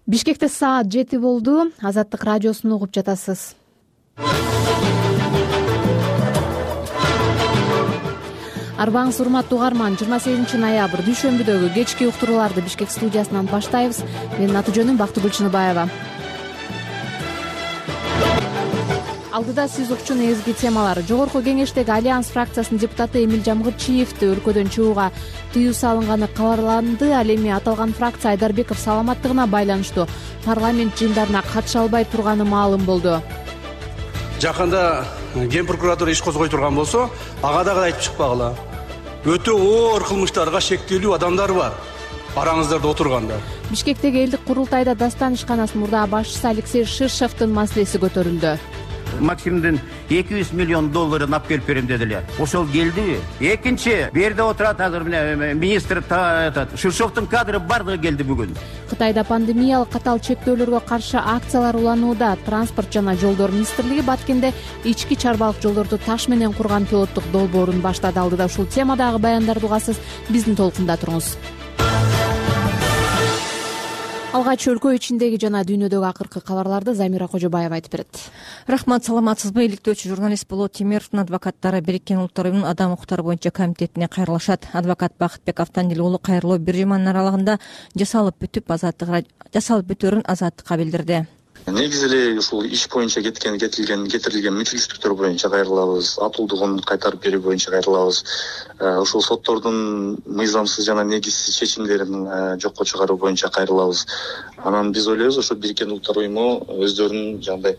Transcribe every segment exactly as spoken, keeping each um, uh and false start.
Бишкекте саат жети болду. Азаттык радиосун угуп жатасыз. Арбаңыз урматтуу угарман, жыйырма сегизинчи ноябрь дүйшөмбүдөгү кечки уктурууларды Бишкек студиясынан баштайбыз. Менин аты жөнүм Бактыгүл Чыныбаева. Алдыда сиз укчу негизги темалар. Жогорку кеңештеги Альянс фракциясынын депутаты Эмил Жамгырчиевди өлкөдөн чыгууга тыюу салынганы кабарланды. Ал эми аталган фракция Айдарбеков саламаттыгына байланыштуу парламент жыйындарына катыша албай турганы маалым болду. Жакында Ген прокуратура иш козгой турган болсо, ага дагы айтып чыкпагыла. Өтө оор кылмыштарга шектелүү адамдар бар. Араңыздарда отургандар. Бишкектеги элдик курултайда Дастан ишканасынын мурдагы башчысы Алексей Ширшевдин маселеси көтөрүлдү. Максимдин эки жүз миллион долларын алып келип берем дедилер. Ошол келдиби? Экинчи, бу жерде отурат азыр министр Ширшевдин кадры бардыгы келди бүгүн. Кытайда пандемиялык катаал чектөөлөргө каршы акциялар уланууда. Транспорт жана жолдор министрлиги Баткенде ички чарбалык жолдорду таш менен курган пилоттук долбоорун баштады. Алдыда ушул темадагы баяндарды угасыз. Биздин толкунда туруңуз. Алгач өлкө ичиндеги жана дүйнөдөгү акыркы кабарларды Замира Кожобаева айтып берет. Рахмат, саламатсызбы? Иликтөөчү журналист Болот Темировдун адвокаттары Бириккен Улуттар уюмунун адам укуктары боюнча комитетине кайрылышат. Адвокат Бакытбек Автандил уулу кайрылуу бир жуманын аралыгында жасалып бүтүп азаттык жасалып бүтөөрүн азаттыкка билдирди. Негизи эле ушул иш боюнча кеткен кетилген кетирилген митигсиздиктер боюнча кайрылабыз, атуулдугун кайтарып берүү боюнча кайрылабыз. Ушул соттордун мыйзамсыз жана негизсиз чечимдерин жокко чыгаруу боюнча кайрылабыз. Анан биз ойлойбуз, ошо Бириккен Улуттар уюму өздөрүнүн жандай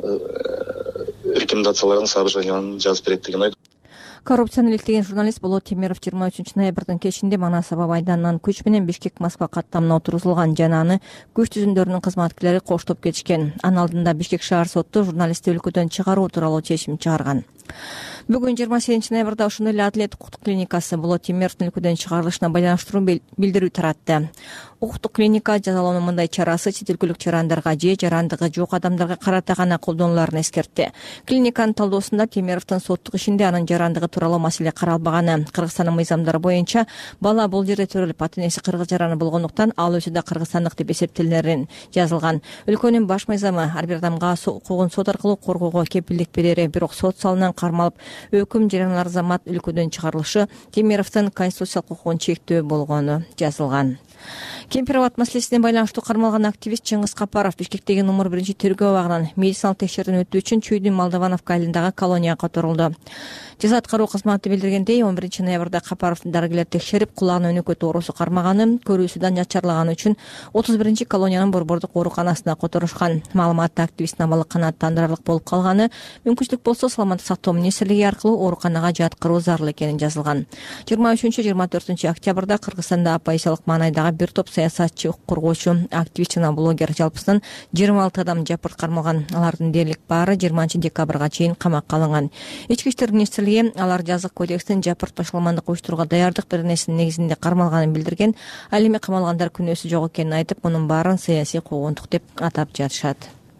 рекомендацияларын, соображенияларын жазып берет деген ой. Коррупцияны иликтеген журналист Болот Темиров жыйырма үчүнчү ноябрдын кечинде Манас аба майданынан күч менен Бишкек-Москва каттамына отургузулган жана аны күч түзүмдөрүнүн кызматкерлери коштоп кетишкен. Анын алдында Бишкек шаар соту журналистти өлкөдөн чыгаруу тууралуу чечим чыгарган. Бүгүн жыйырма сегизинчи ноябрда ошондой эле Адилет укуктук клиникасы Болот Темировдун өлкөдөн чыгарылышына байланыштыруу билдирүү таратты. Укуктук клиника жазалоонун мындай чарасы чет өлкөлүк жарандарга же жарандыгы жок адамдарга карата гана колдонуларын эскертти. Клиниканын талдоосунда Темировдун соттук ишинде анын жарандыгы тууралуу маселе каралбаганы, Кыргызстандын мыйзамдары боюнча бала бул жерде төрөлүп ата энеси кыргыз жараны болгондуктан ал өзү да кыргызстандык деп эсептелерин жазылган. Өлкөнүн баш мыйзамы ар бир адамга укугун сот аркылуу коргоого кепилдик берери, бирок сот залынан кармалып өкүм жарыялар замат өлкөдөн чыгарылышы Темировдун конституциялык укугун чектөө болгону жазылган. Кемпироват маселесине байланыштуу кармалган активист Чыңгыз Капаров Бишкектеги номер биринчи тергөө абагынан медициналык текшерүүдөн өтүү үчүн Чүйдүн Молдовановка айылындагы колонияга которулду. Жаза аткаруу кызматы билдиргендей, он биринчи ноябрда Капаровдун дарыгерлер текшерип, кулагына өнөкөт оорусу кармаганын, көрүүсү начарлаганы үчүн отуз биринчи колониянын борбордук ооруканасына которушкан. Маалыматта активисттин абалы канааттандырарлык болуп калганы, мүмкүнчүлүк болсо саламаттык сактоо министрлиги аркылуу ооруканага жаткыруу зарыл экени жазылган. жыйырма үчүнчү жыйырма төртүнчү октябрда Кыргызстанда оппозициялык маанайдагы бир топ саясатчы, укук коргоочу, активист жана блогер жалпысынан жыйырма алты адам жапырт кармалган. Алардын дээрлик баары жыйырманчы декабрга чейин камакка алынган. Ички иштер министрлиги алар жазык кодекстин жапырт башаламандык уюштурууга даярдык беренесинин негизинде кармалганын билдирген. Ал эми камалгандар күнөөсү жок экенин айтып, мунун баарын саясий куугунтук деп атап жатышат.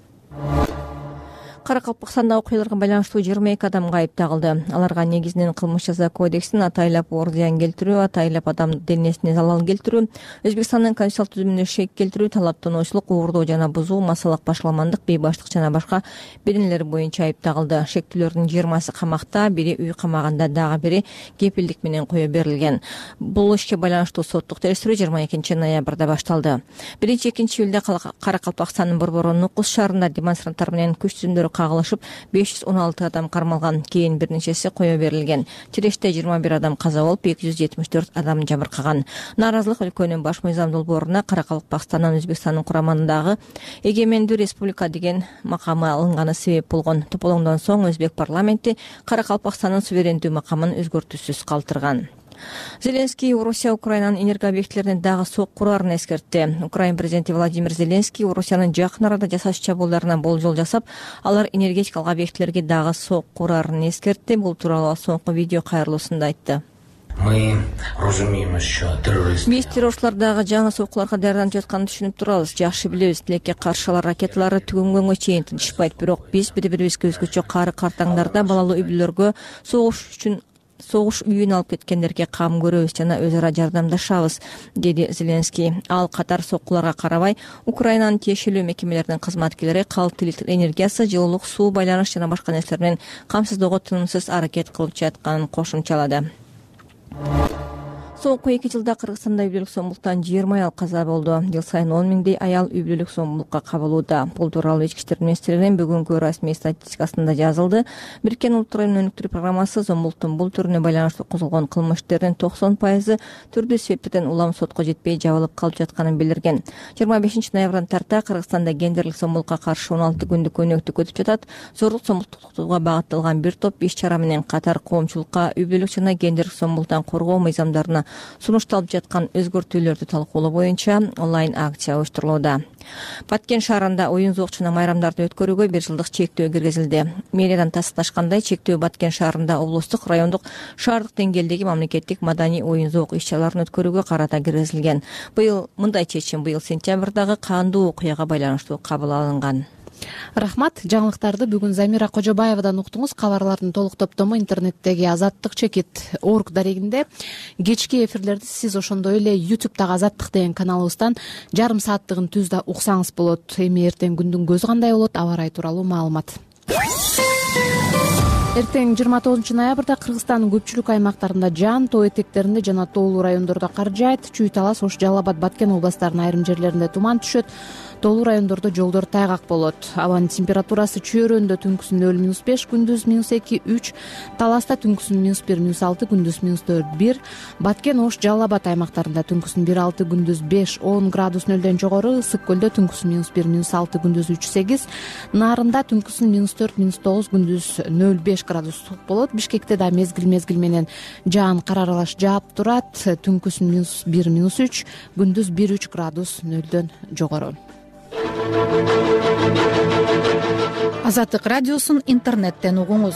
Каракалпакстанда окуяларга байланыштуу жыйырма эки адамга айып тагылды. Аларга негизинен кылмыш жаза кодексин атайлап оор зыян келтирүү, атайлап адам денесине залал келтирүү, Өзбекстандын конституциялык түзүмүнө шек келтирүү, талаптануучулук, уурдоо жана бузуу, массалык башаламандык, бейбаштык жана башка беденелер боюнча айып тагылды. Шектүүлөрдүн жыйырмасы камакта, бири үй камагында, дагы бири кепилдик менен кое берилген. Бул ишке байланыштуу соттук териштирүү жыйырма экинчи ноябрда башталды. биринчи экинчи июлда Каракалпакстандын борбору Нукус шаарында демонстранттар менен күч түзүмдөрү кагылышып, беш жүз он алты адам кармалган. Кийин бир нечеси кое берилген. Тиреште жыйырма бир адам каза болуп, эки жүз жетимиш төрт адам жабыркаган. Нааразылык өлкөнүн баш мыйзам долбооруна Каракалпакстандан Өзбекстандын курамындагы эгемендүү республика деген макамы алынганы себеп болгон. Тополоңдон соң Өзбек парламенти Каракалпакстандын суверендүү макамын өзгөртүүсүз калтырган. Зеленский Орусия Украинанын энергообъектилерине дагы сок курарын эскертти. Украин президенти Владимир Зеленский Орусиянын жакын арада жасач чабуулдарына болжол жасап, алар энергетикалык объектилерге дагы сок курарын эскертти. Бул тууралуу соңку видео кайрылуусунда айтты. Биз террорчулардагы жаңы сокуларга даярданып жатканын түшүнүп турабыз. Жакшы билебиз, тилекке каршы алар ракеталары түгөнгөнгө чейин тынчышпайт. Бирок биз бири-бирибизге өзгөчө кары картаңдарда балалуу үй бүлөлөргө согуш үчүн согуш үйүн алып кеткендерге кам көрөбүз жана өз ара жардамдашабыз, деди Зеленский. Ал катар соккуларга карабай Украинанын тиешелүү мекемелеринин кызматкерлери калыптуу электр энергиясы, жылуулук, суу, байланыш жана башка нерселер менен камсыздоого тынымсыз аракет кылып жатканын кошумчалады. Соңку эки жылда Кыргызстанда үй бүлөлүк зомбулуктан жыйырма аял каза болду. Жыл сайын он миңдей аял үй бүлөлүк зомбулукка кабылууда. Бул тууралуу Ички иштер министрлигинин бүгүнкү расмий статистикасында жазылды. Бириккен Улуттар уюмунун өнүктүрүү программасы зомбулуктун бул түрүнө байланыштуу козголгон кылмыштардын токсон пайызы түрдүү себептерден улам сотко жетпей жабылып калып жатканын билдирген. жыйырма бешинчи ноябрдан тарта Кыргызстанда гендерлик зомбулукка каршы он алты күндүк өнөктүк өтүп жатат. Зорлук зомбулукту токтотууга багытталган бир топ иш чара менен катар коомчулукка үй бүлөлүк жана гендерлик зомбулуктан коргоо мыйзамдарына сунушталып жаткан өзгөртүүлөрдү талкуулоо боюнча онлайн акция уюштурулууда. Баткен шаарында оюн зоок жана майрамдарды өткөрүүгө бир жылдык чектөө киргизилди. Мэриядан тасташкандай чектөө Баткен шаарында облустук, райондук, шаардык деңгээлдеги мамлекеттик маданий оюн зоок иш-чараларын өткөрүүгө карата киргизилген. Быйыл мындай чечим быйыл сентябрдагы кандуу окуяга байланыштуу кабыл алынган. Рахмат. Жаңылыктарды бүгүн Замира Кожобаевадан уктуңуз. Кабарлардын толук топтому интернеттеги Азаттык чекит орг дарегинде. Кечки эфирлерди сиз ошондой эле ютубтагы Азаттык деген каналыбыздан жарым сааттыгын түздө уксаңыз болот. Эми эртең күндүн көзү кандай болот, аба ырайы тууралуу маалымат. Эртең жыйырма тогузунчу ноябрда Кыргызстандын көпчүлүк аймактарында жаан, тоо этектеринде жана тоолуу райондордо кар жаайт. Чүй Талас, Ош, Жалал Абад, Баткен областарынын айрым жерлеринде туман түшөт. Тоолуу райондордо жолдор тайгак болот. Абанын температурасы Чөйрөндө түнкүсүн нөл минус беш, күндүз минус эки үч, Таласта түнкүсүн минус бир минус алты, күндүз минус төрт бир, Баткен, Ош, Жалал Абад аймактарында түнкүсүн бир алты, күндүз беш он градус нөлдөн жогору, Ысык көлдө түнкүсүн минус бир минус алты, күндүз үч сегиз, Нарында түнкүсүн минус төрт минус тогуз, күндүз нөл беш градус суык болот. Бишкекте да мезгил мезгил менен жаан кар аралаш жаап турат. Түнкүсүн минус бир минус үч, күндүз бир үч градус нөлдөн жогору. Азаттык радиосун интернеттен угуңуз.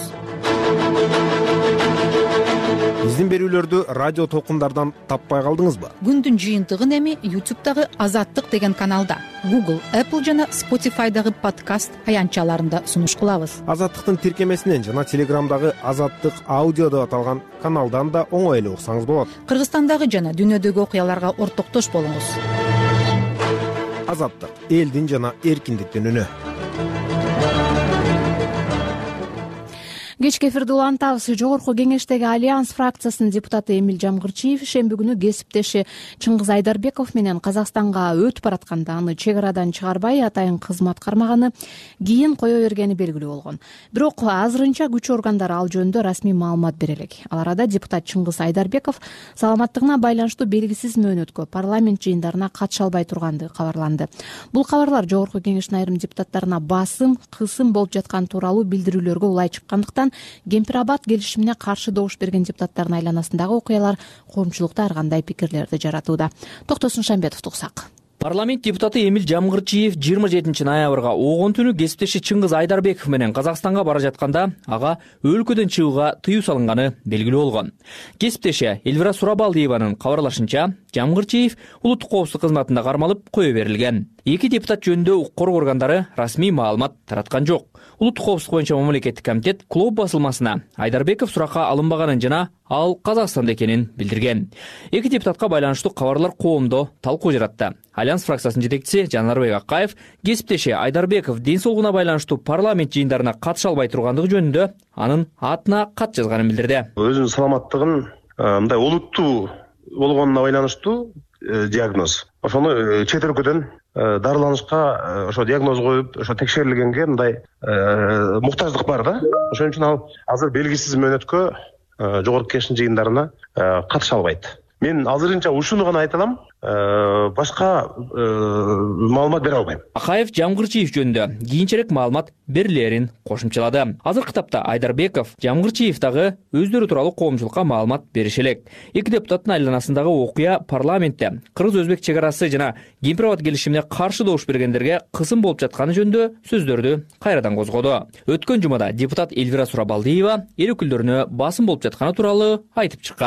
Биздин берүүлөрдү радио толкундардан таппай калдыңызбы? Күндүн жыйынтыгын эми ютубтагы Азаттык деген каналда, Google, Apple жана Spotify'дагы подкаст аянтчаларында сунуш кылабыз. Азаттыктын тиркемесинен жана Телеграмдагы Азаттык аудио деп аталган каналдан да оңой эле уксаңыз болот. Кыргызстандагы жана дүйнөдөгү окуяларга ортоктош болуңуз. Азаттык — элдин жана эркиндиктин үнү. Кечки эфирди улантабыз. Жогорку кеңештеги Альянс фракциясынын депутаты Эмиль Жамгырчиев шемби күнү кесиптеши Чыңгыз Айдарбеков менен Казакстанга өтүп баратканда аны чек арадан чыгарбай атайын кызмат кармаганы кийин кое бергени белгилүү болгон. Бирок азырынча күч органдары ал жөнүндө расмий маалымат бере элек. Ал арада депутат Чыңгыз Айдарбеков саламаттыгына байланыштуу белгисиз мөөнөткө парламент жыйындарына катыша албай тургандыгы кабарланды. Бул кабарлар жогорку кеңештин айрым депутаттарына басым, кысым болуп жаткан тууралуу билдирүүлөргө улай чыккандыктан Кемпир-Абад келишимине каршы добуш берген депутаттардын айланасындагы окуялар коомчулукта ар кандай пикирлерди жаратууда. Токтосун Шамбетовду уксак. Парламент депутаты Эмиль Жамгырчиев жыйырма жетинчи ноябрга огон түнү кесиптеши Чыңгыз Айдарбеков менен Казакстанга бара жатканда ага өлкөдөн чыгууга тыюу салынганы белгилүү болгон. Кесиптеши Эльвира Сурабалдиеванын кабарлашынча, Жамгырчиев улуттук коопсуздук кызматында кармалып кое берилген. Эки депутат жөнүндө укук коргоо органдары расмий маалымат тараткан жок. Улуттук коопсуздук боюнча мамлекеттик комитет клуб басылмасына Айдарбеков суракка алынбаганын жана ал Казакстанда экенин билдирген. Эки депутатка байланыштуу кабарлар коомдо талкуу жаратты. Альянс фракциясынын жетекчиси Жанарбек Акаев кесиптеши Айдарбеков ден соолугуна байланыштуу парламент жыйындарына катыша албай тургандыгы жөнүндө анын атына кат жазганын билдирди. Өзүнүн саламаттыгын мындай олуттуу болгонуна байланыштуу диагноз. Ошону чет өлкөдөн дарыланышка ошо диагноз коюп, ошо текшерилгенге мындай муктаждык бар да. Ошон үчүн ал азыр белгисиз мөөнөткө жогорку кеңештин жыйындарына катыша албайт. Мен азырынча ушуну гана айта алам, башка маалымат бере албайм. Акаев Жамгырчиев жөнүндө кийинчерээк маалымат берилерин кошумчалады. Азыркы тапта Айдарбеков, Жамгырчиев дагы өздөрү тууралуу коомчулукка маалымат бериши элек. Эки депутаттын айланасындагы окуя парламентте кыргыз-өзбек чек арасы жана Кемпир-Абад келишимине каршы добуш бергендерге кысым болуп жатканы жөнүндө сөздөрдү кайрадан козгоду. Өткөн жумада депутат Эльвира Сурабалдиева эл өкүлдөрүнө басым болуп жатканы тууралуу айтып чыккан.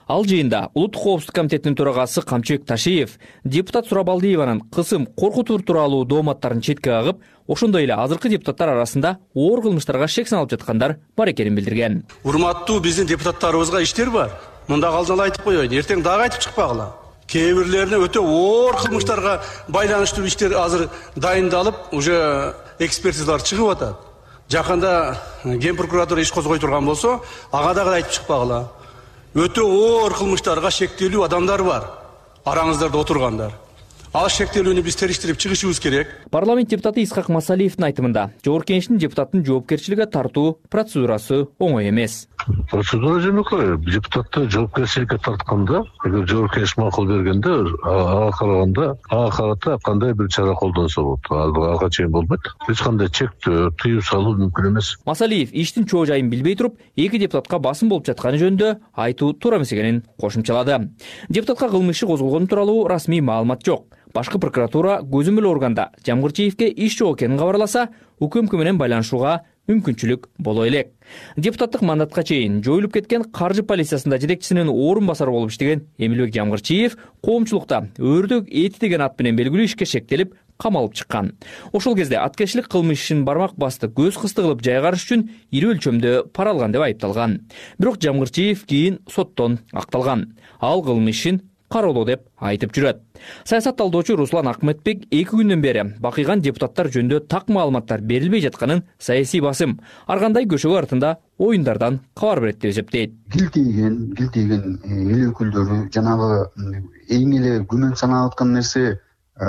Ал жыйында Улуттук коопсуздук комитетинин төрагасы Камчыбек Ташиев депутат Сурабалдиеванын кысым коркутуу тууралуу дооматтарын четке кагып, ошондой эле азыркы депутаттар арасында оор кылмыштарга шек саналып жаткандар бар экенин билдирген. Урматтуу биздин депутаттарыбызга иштер бар. Мында алдын ала айтып коеюн, эртең дагы айтып чыкпагыла. Кээ бирлерине өтө оор кылмыштарга байланыштуу иштер азыр дайындалып, уже экспертизалар чыгып атат. Жакында Ген прокуратура иш козгой турган болсо, ага дагы айтып чыкпагыла. Өтө оор кылмыштарга шектелүү адамдар бар. Араңыздарда отургандар. Ал шектелүүнү биз териштирип чыгышыбыз керек. Парламент депутаты Исхак Масалиевдин айтымында, Жогорку Кеңештин депутаттын жоопкерчиликке тартуу процедурасы оңой эмес. Процедура жөнөкөй. Депутатты жоопкерчиликке тартканда, эгер Жогорку Кеңеш макул бергенде, ага караганда, ага карата кандай бир чара колдонсо болот. Ага чейин болбойт. Эч кандай чектөө, тыюу салуу мүмкүн эмес. Масалиев иштин чоо жайын билбей туруп, эки депутатка басым болуп жатканы жөнүндө айтуу туура эмес экенин кошумчалады. Депутатка кылмыш иши козголгону тууралуу расмий маалымат жок. Башкы прокуратура көзөмөл органда Жамгырчиевке иш жок экенин кабарласа, укмк менен байланышууга мүмкүнчүлүк боло элек. Депутаттык мандатка чейин жоюлуп кеткен каржы полициясында жетекчисинин орун басары болуп иштеген Эмилбек Жамгырчиев коомчулукта өрдөк эти деген ат менен белгилүү ишке шектелип, камалып чыккан. Ошол кезде аткерчилик кылмыш ишин бармак басты көз кысты кылып жайгарыш үчүн ири өлчөмдө пара алган деп айыпталган. Бирок Жамгырчиев кийин соттон акталган. Ал кылмыш ишин кароолоо деп айтып жүрөт. Саясат талдоочу Руслан Акметбек эки күндөн бери бакыйган депутаттар жөнүндө так маалыматтар берилбей жатканын саясий басым, ар кандай көшөгө артында оюндардан кабар берет деп эсептейт. Гилтейген, гилтейген эл өкүлдөрү жанагы эң эле күмөн саналып аткан нерсе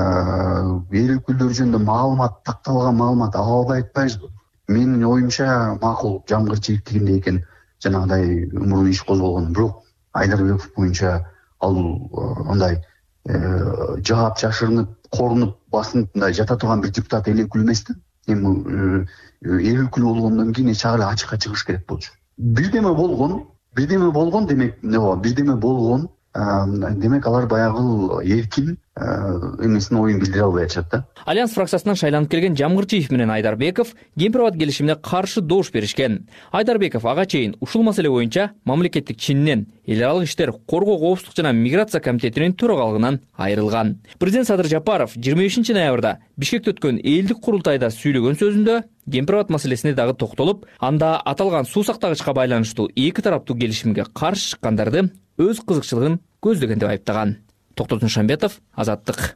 эл өкүлдөрү жөнүндө маалымат, такталган маалымат ала албай атпайбызбы? Менин оюмча макул Жамгырчиев дегенде экен жанагыдай умурун иш козголгон, бирок Айдарбеков боюнча ал андай жаап жашырынып, корунуп, басынып мындай жата турган бир депутат эл өкүлү эмес да. Эми эл өкүлү болгондон кийин эч ак эле ачыкка чыгыш керек болчу. Бирдеме болгон, бирдеме болгон демек эмне болот? Бирдеме болгон, демек алар баягы эркин эмесин оюн билдире албай атышат да. Альянс фракциясынан шайланып келген Жамгырчиев менен Айдарбеков Ген-Приват келишимине каршы добуш беришкен. Айдарбеков ага чейин ушул маселе боюнча мамлекеттик чининен эл аралык иштер коргоо коопсуздук жана миграция комитетинин төрагалыгынан айрылган. Президент Садыр Жапаров жыйырма бешинчи ноябрда Бишкекте өткөн элдик курултайда сүйлөгөн сөзүндө Ген-Приват маселесине дагы токтолуп, анда аталган суу сактагычка байланыштуу эки тараптуу келишимге каршы чыккандарды өз кызыкчылыгын көздөгөн деп айыптаган. Токтотун Шамбетов, Азаттык.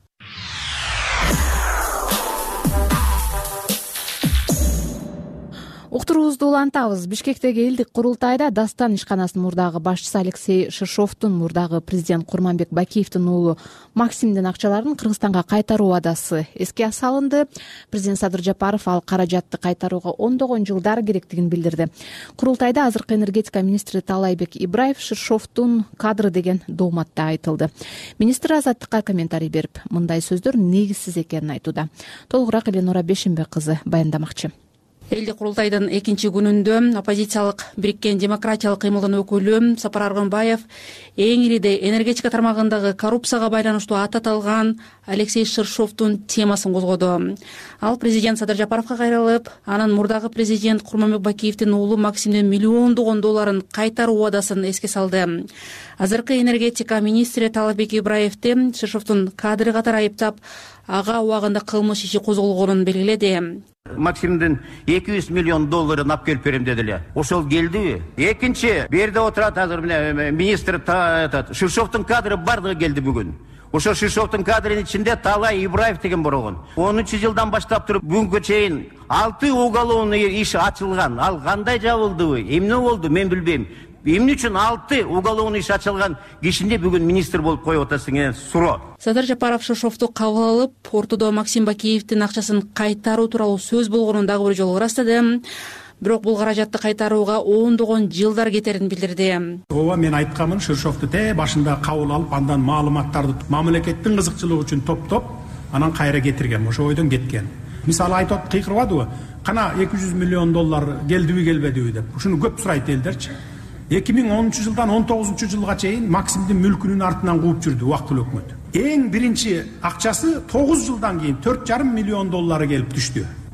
Уктуруубузду улантабыз. Бишкектеги элдик курултайда Дастан ишканасынын мурдагы башчысы Алексей Шишовдун, мурдагы президент Курманбек Бакиевдин уулу Максимдин акчаларын Кыргызстанга кайтаруу убадасы эске салынды. Президент Садыр Жапаров ал каражатты кайтарууга ондогон жылдар керектигин билдирди. Курултайда азыркы энергетика министри Таалайбек Ибраев Шишовдун кадры деген дооматта айтылды. Министр Азаттыкка комментарий берип, мындай сөздөр негизсиз экенин айтууда. Толугураак Эленора Бешенбек кызы баяндамакчы. Элдик курултайдын экинчи күнүндө оппозициялык бириккен демократиялык кыймылдын өкүлү Сапар Аргынбаев эң ириде энергетика тармагындагы коррупцияга байланыштуу аты аталган Алексей Шишовдун темасын козгоду. Ал президент Садыр Жапаровго кайрылып, анын мурдагы президент Курманбек Бакиевдин уулу Максимдин миллиондогон долларын кайтаруу убадасын эске салды. Азыркы энергетика министри Таалайбек Ибраевди Шишовдун кадры катары айыптап, ага убагында кылмыш иши козголгонун белгиледи. Максимдин эки жүз миллион долларын алып келип берем деди эле. Ошол келдиби? Экинчи, бу жерде отурат азыр мына министр Шишовдун кадры бардыгы келди бүгүн. Ошо Шишовдун кадрынын ичинде Таалай Ибраев деген болгон. онунчу жылдан баштап туруп бүгүнгө чейин алты уголовный иш ачылган. Ал кандай жабылдыбы? Эмне болду? Мен билбейм. Эмне үчүн алты уголовный иш ачылган кишинде бүгүн министр болуп коюп атасың деген суроо. Садыр Жапаров Шишовду кабыл алып, ортодо Максим Бакиевдин акчасын кайтаруу тууралуу сөз болгонун дагы бир жолу ырастады. Бирок бул каражатты кайтарууга ондогон жылдар кетерин билдирди. Ооба, мен айтканмын, Шишовду те башында кабыл алып, андан маалыматтарды мамлекеттин кызыкчылыгы үчүн топтоп, анан кайра кетирген, ошо ойдон кеткен. Мисалы айтып кыйкырбадыбы? Кана эки жүз миллион доллар келдиби, келбедиби деп. Ушуну көп сурайт элдерчи. эки миң онунчу жылдан он тогузунчу жылга чейин Максимдин мүлкүнүн артынан кууп жүрдү убактылуу өкмөт. Эң биринчи акчасы тогуз жылдан кийин төрт жарым миллион доллары келип түштү.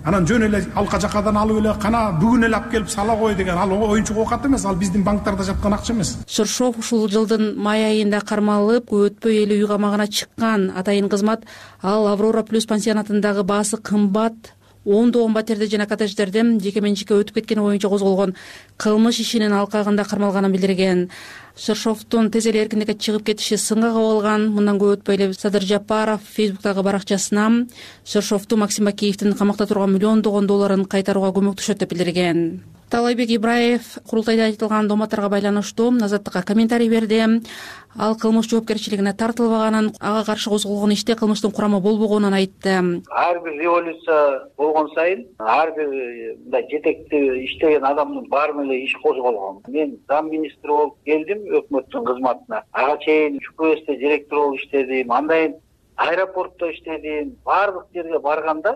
анан жөн эле алка жакадан алып эле кана бүгүн эле алып келип сала кой деген ал оюнчук оокат эмес, ал биздин банктарда жаткан акча эмес. Шыршов ушул жылдын май айында кармалып көп өтпөй эле үй камагына чыккан. Атайын кызмат ал Аврора плюс пансионатындагы баасы кымбат ондогон батирде жана коттедждерде жеке менчикке өтүп кеткени боюнча козголгон кылмыш ишинин алкагында кармалганын билдирген. Шыршовдун тез эле эркиндикке чыгып кетиши сынга кабылган. Мындан көп өтпөй эле Садыр Жапаров Фейсбуктагы баракчасына Шыршовду Максим Бакиевдин камакта турган миллиондогон долларын кайтарууга көмөктөшөт деп билдирген. Таалайбек Ибраев курултайда айтылган доматтарга байланыштуу Азаттыкка комментарий берди. Ал кылмыш жоопкерчилигине тартылбаганын, ага каршы козголгон иште кылмыштын курамы болбогонун айтты. Ар бир революция болгон сайын ар бир мындай жетекти иштеген адамдын баарына эле иш козголгон. Мен зам министр болуп келдим өкмөттүн кызматына. Ага чейин ЧПСте директор болуп иштедим. Андан аэропортто иштедим. Баардык жерге барганда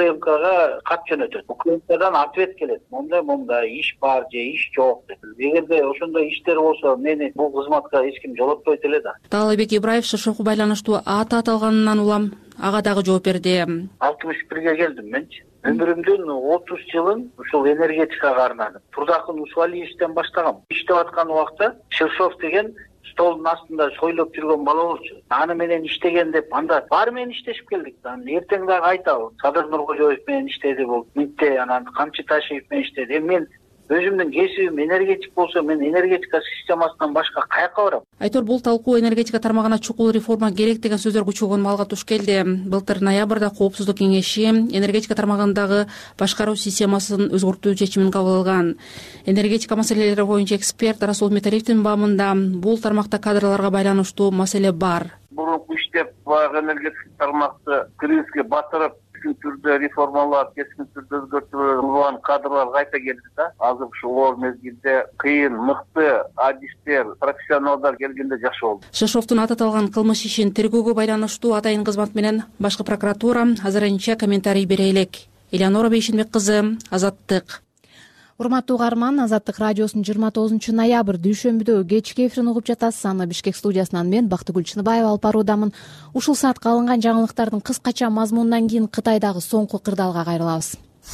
УКМКга кат жөнөтөт. УКМКдан ответ келет. Мондай мондай иш бар же иш жок деп. Эгерде ошондой иштер болсо, мени бул кызматка эч ким жолотпойт эле да. Таалайбек Ибраев Шыршовго байланыштуу аты аталганынан улам ага дагы жооп берди. алтымыш бирге келдим менчи. Өмүрүмдүн отуз жылын ушул энергетикага арнадым. Турдакын Усвалиевден баштагам. Иштеп аткан убакта Шыршов деген столдун астында шойлоп жүргөн бала болчу. Аны менен иштеген деп анда баары менен иштешип келдик. Анан эртең дагы айтабы. Садыр Нуркожоев менен иштеди бул. Митте анан Камчы Ташиев менен иштеди. Мен өзүмдүн кесибим энергетик болсо, мен энергетика системасынан башка каяка барам? Айтор бул талкуу энергетика тармагына чукул реформа керек деген сөздөр күчөгөн маалга туш келди. Былтыр ноябрда Коопсуздук кеңеши энергетика тармагындагы башкаруу системасын өзгөртүү чечимин кабыл алган. Энергетика маселелери боюнча эксперт Расул Металиевдин баамында бул тармакта кадрларга байланыштуу маселе бар. Мурунку иштеп энергетика тармакты кризиске батырып, кескен түрдө реформалар, кескен түрдө өзгөртүүлөр кадрлар кайта келди да. Азыр ушул оор мезгилде кыйын, мыкты адистер, профессионалдар келгенде жакшы болду. Шыршовдун аты аталган кылмыш ишин тергөөгө байланыштуу атайын кызмат менен башкы прокуратура азырынча комментарий бере элек. Элеонора Бейшенбек кызы, Азаттык. Урматтуу угарман, Азаттык радиосунун жыйырма тогузунчу ноябрь дүйшөмбүдө кечки эфирин угуп жатасыз. Аны Бишкек студиясынан мен Бактыгүл Чыныбаева алып баруудамын. Ушул саатка алынган жаңылыктардын кыскача мазмунунан кийин Кытайдагы соңку кырдаалга кайрылабыз.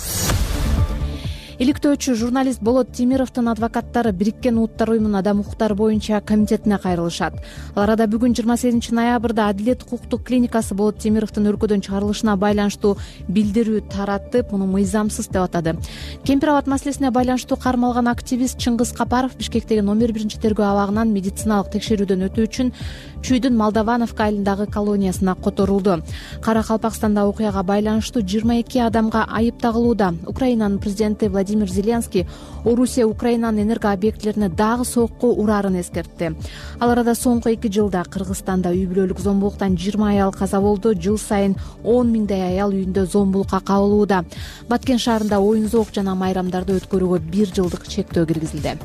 Иликтөөчү журналист Болот Темировдун адвокаттары Бириккен Улуттар уюмунун адам укуктары боюнча комитетине кайрылышат. Ал арада бүгүн жыйырма сегизинчи ноябрда Адилет укуктук клиникасы Болот Темировдун өлкөдөн чыгарылышына байланыштуу билдирүү таратып, муну мыйзамсыз деп атады. Кемпир абад маселесине байланыштуу кармалган активист Чыңгыз Капаров Бишкектеги номер биринчи тергөө абагынан медициналык текшерүүдөн өтүү үчүн Чүйдүн Молдовановка айылындагы колониясына которулду. Кара Калпакстанда окуяга байланыштуу жыйырма эки адамга айып тагылууда. Украинанын президенти Владимир Зеленский Орусия Украинанын энерго объектилерине дагы соокку урарын эскертти. Ал арада соңку эки жылда Кыргызстанда үй бүлөлүк зомбулуктан жыйырма аял каза болду. Жыл сайын он миңдей аял үйүндө зомбулукка кабылууда. Баткен шаарында оюн зоок жана майрамдарды өткөрүүгө бир жылдык чектөө киргизилди.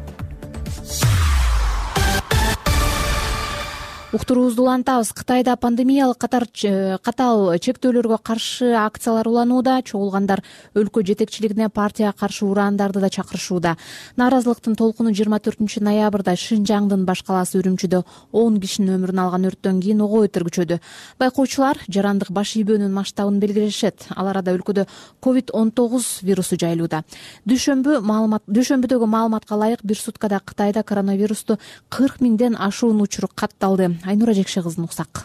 Уктуруубузду улантабыз. Кытайда пандемиялык катар катаал чектөөлөргө каршы акциялар уланууда. Чогулгандар өлкө жетекчилигине партияга каршы урандарды да чакырышууда. Нааразылыктын толкуну жыйырма төртүнчү ноябрда Шинжаңдын баш калаасы Үрүмчүдө он кишинин өмүрүн алган өрттөн кийин ого өтөргүчөдү. Байкоочулар жарандык баш ийбөөнүн масштабын белгилешет. Ал арада өлкөдө ковид он тогуз вирусу жайылууда. Дүйшөмбү маалымат дүйшөмбүдөгү маалыматка ылайык бир суткада Кытайда коронавирусту кырк миңден ашуун учур катталды. Айнура Жекше кызын уксак.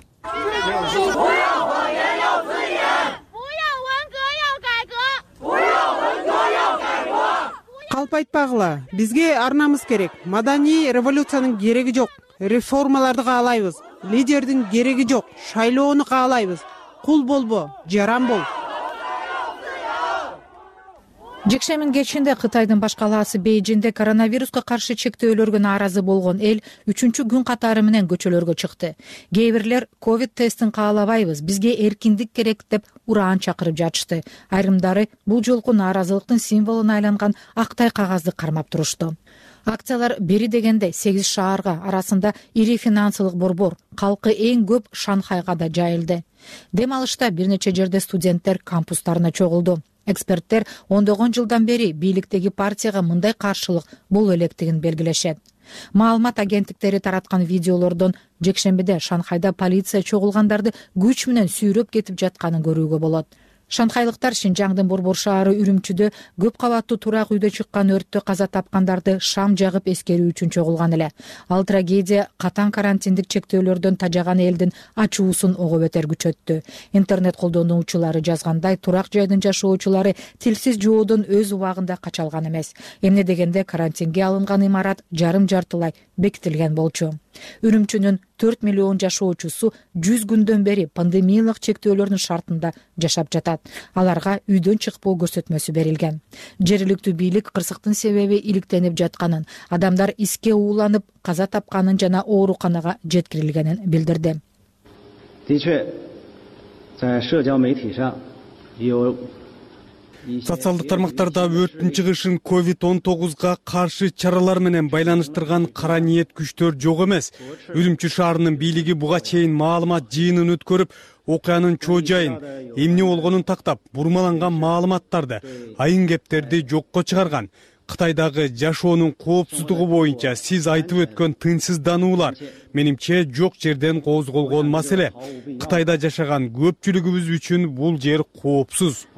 Калп айтпагыла, бизге арнамыз керек. Маданий революциянын кереги жок. Реформаларды каалайбыз. Лидердин кереги жок. Шайлоону каалайбыз. Кул болбо, жаран бол. Жекшембинин кечинде Кытайдын баш калаасы Бейжиңде коронавируска каршы чектөөлөргө нааразы болгон эл үчүнчү күн катары менен көчөлөргө чыкты. Кээ бирлер ковид тестин каалабайбыз, бизге эркиндик керек деп ураан чакырып жатышты. Айрымдары бул жолку нааразылыктын символуна айланган актай кагазды кармап турушту. Акциялар бери дегенде сегиз шаарга арасында ири финансылык борбор, калкы эң көп Шанхайга да жайылды. Дем алышта бир нече жерде студенттер кампустарына чогулду. Эксперттер ондогон жылдан бери бийликтеги партияга мындай каршылык боло электигин белгилешет. Маалымат агенттиктери тараткан видеолордон жекшембиде Шанхайда полиция чогулгандарды күч менен сүйрөп кетип жатканын көрүүгө болот. Шанхайлыктар Шинжаңдын Борбор шаары Үрүмчүдө көп кабаттуу турак үйдө чыккан өрттө каза тапкандарды шам жагып эскерүү үчүн чогулган эле. Ал трагедия катаң карантиндик чектөөлөрдөн тажаган элдин ачуусун ого бетер күчөттү. Интернет колдонуучулары жазгандай, турак жайдын жашоочулары тилсиз жоодон өз убагында кача алган эмес. Эмне дегенде карантинге алынган имарат жарым жартылай бекитилген болчу. Үрүмчүнүн төрт миллион жашоочусу жүз күндөн бери пандемиялык чектөөлөрдүн шартында жашап жатат. Аларга үйдөн чыкпоо көрсөтмөсү берилген. Жергиликтүү бийлик кырсыктын себеби иликтенип жатканын, адамдар иске ууланып каза тапканын жана ооруканага жеткирилгенин билдирди. 的确，在社交媒体上有 Социалдык тармактарда өрттүн чыгышын ковид он тогузга каршы чаралар менен байланыштырган кара ниет күчтөр жок эмес. Үрүмчү шаарынын бийлиги буга чейин маалымат жыйынын өткөрүп, окуянын чоо жайын, эмне болгонун тактап, бурмаланган маалыматтарды, айын кептерди жокко чыгарган. Кытайдагы жашоонун коопсуздугу боюнча сиз айтып өткөн тынчсыздануулар менимче жок жерден козголгон маселе. Кытайда жашаган көпчүлүгүбүз үчүн бул жер коопсуз.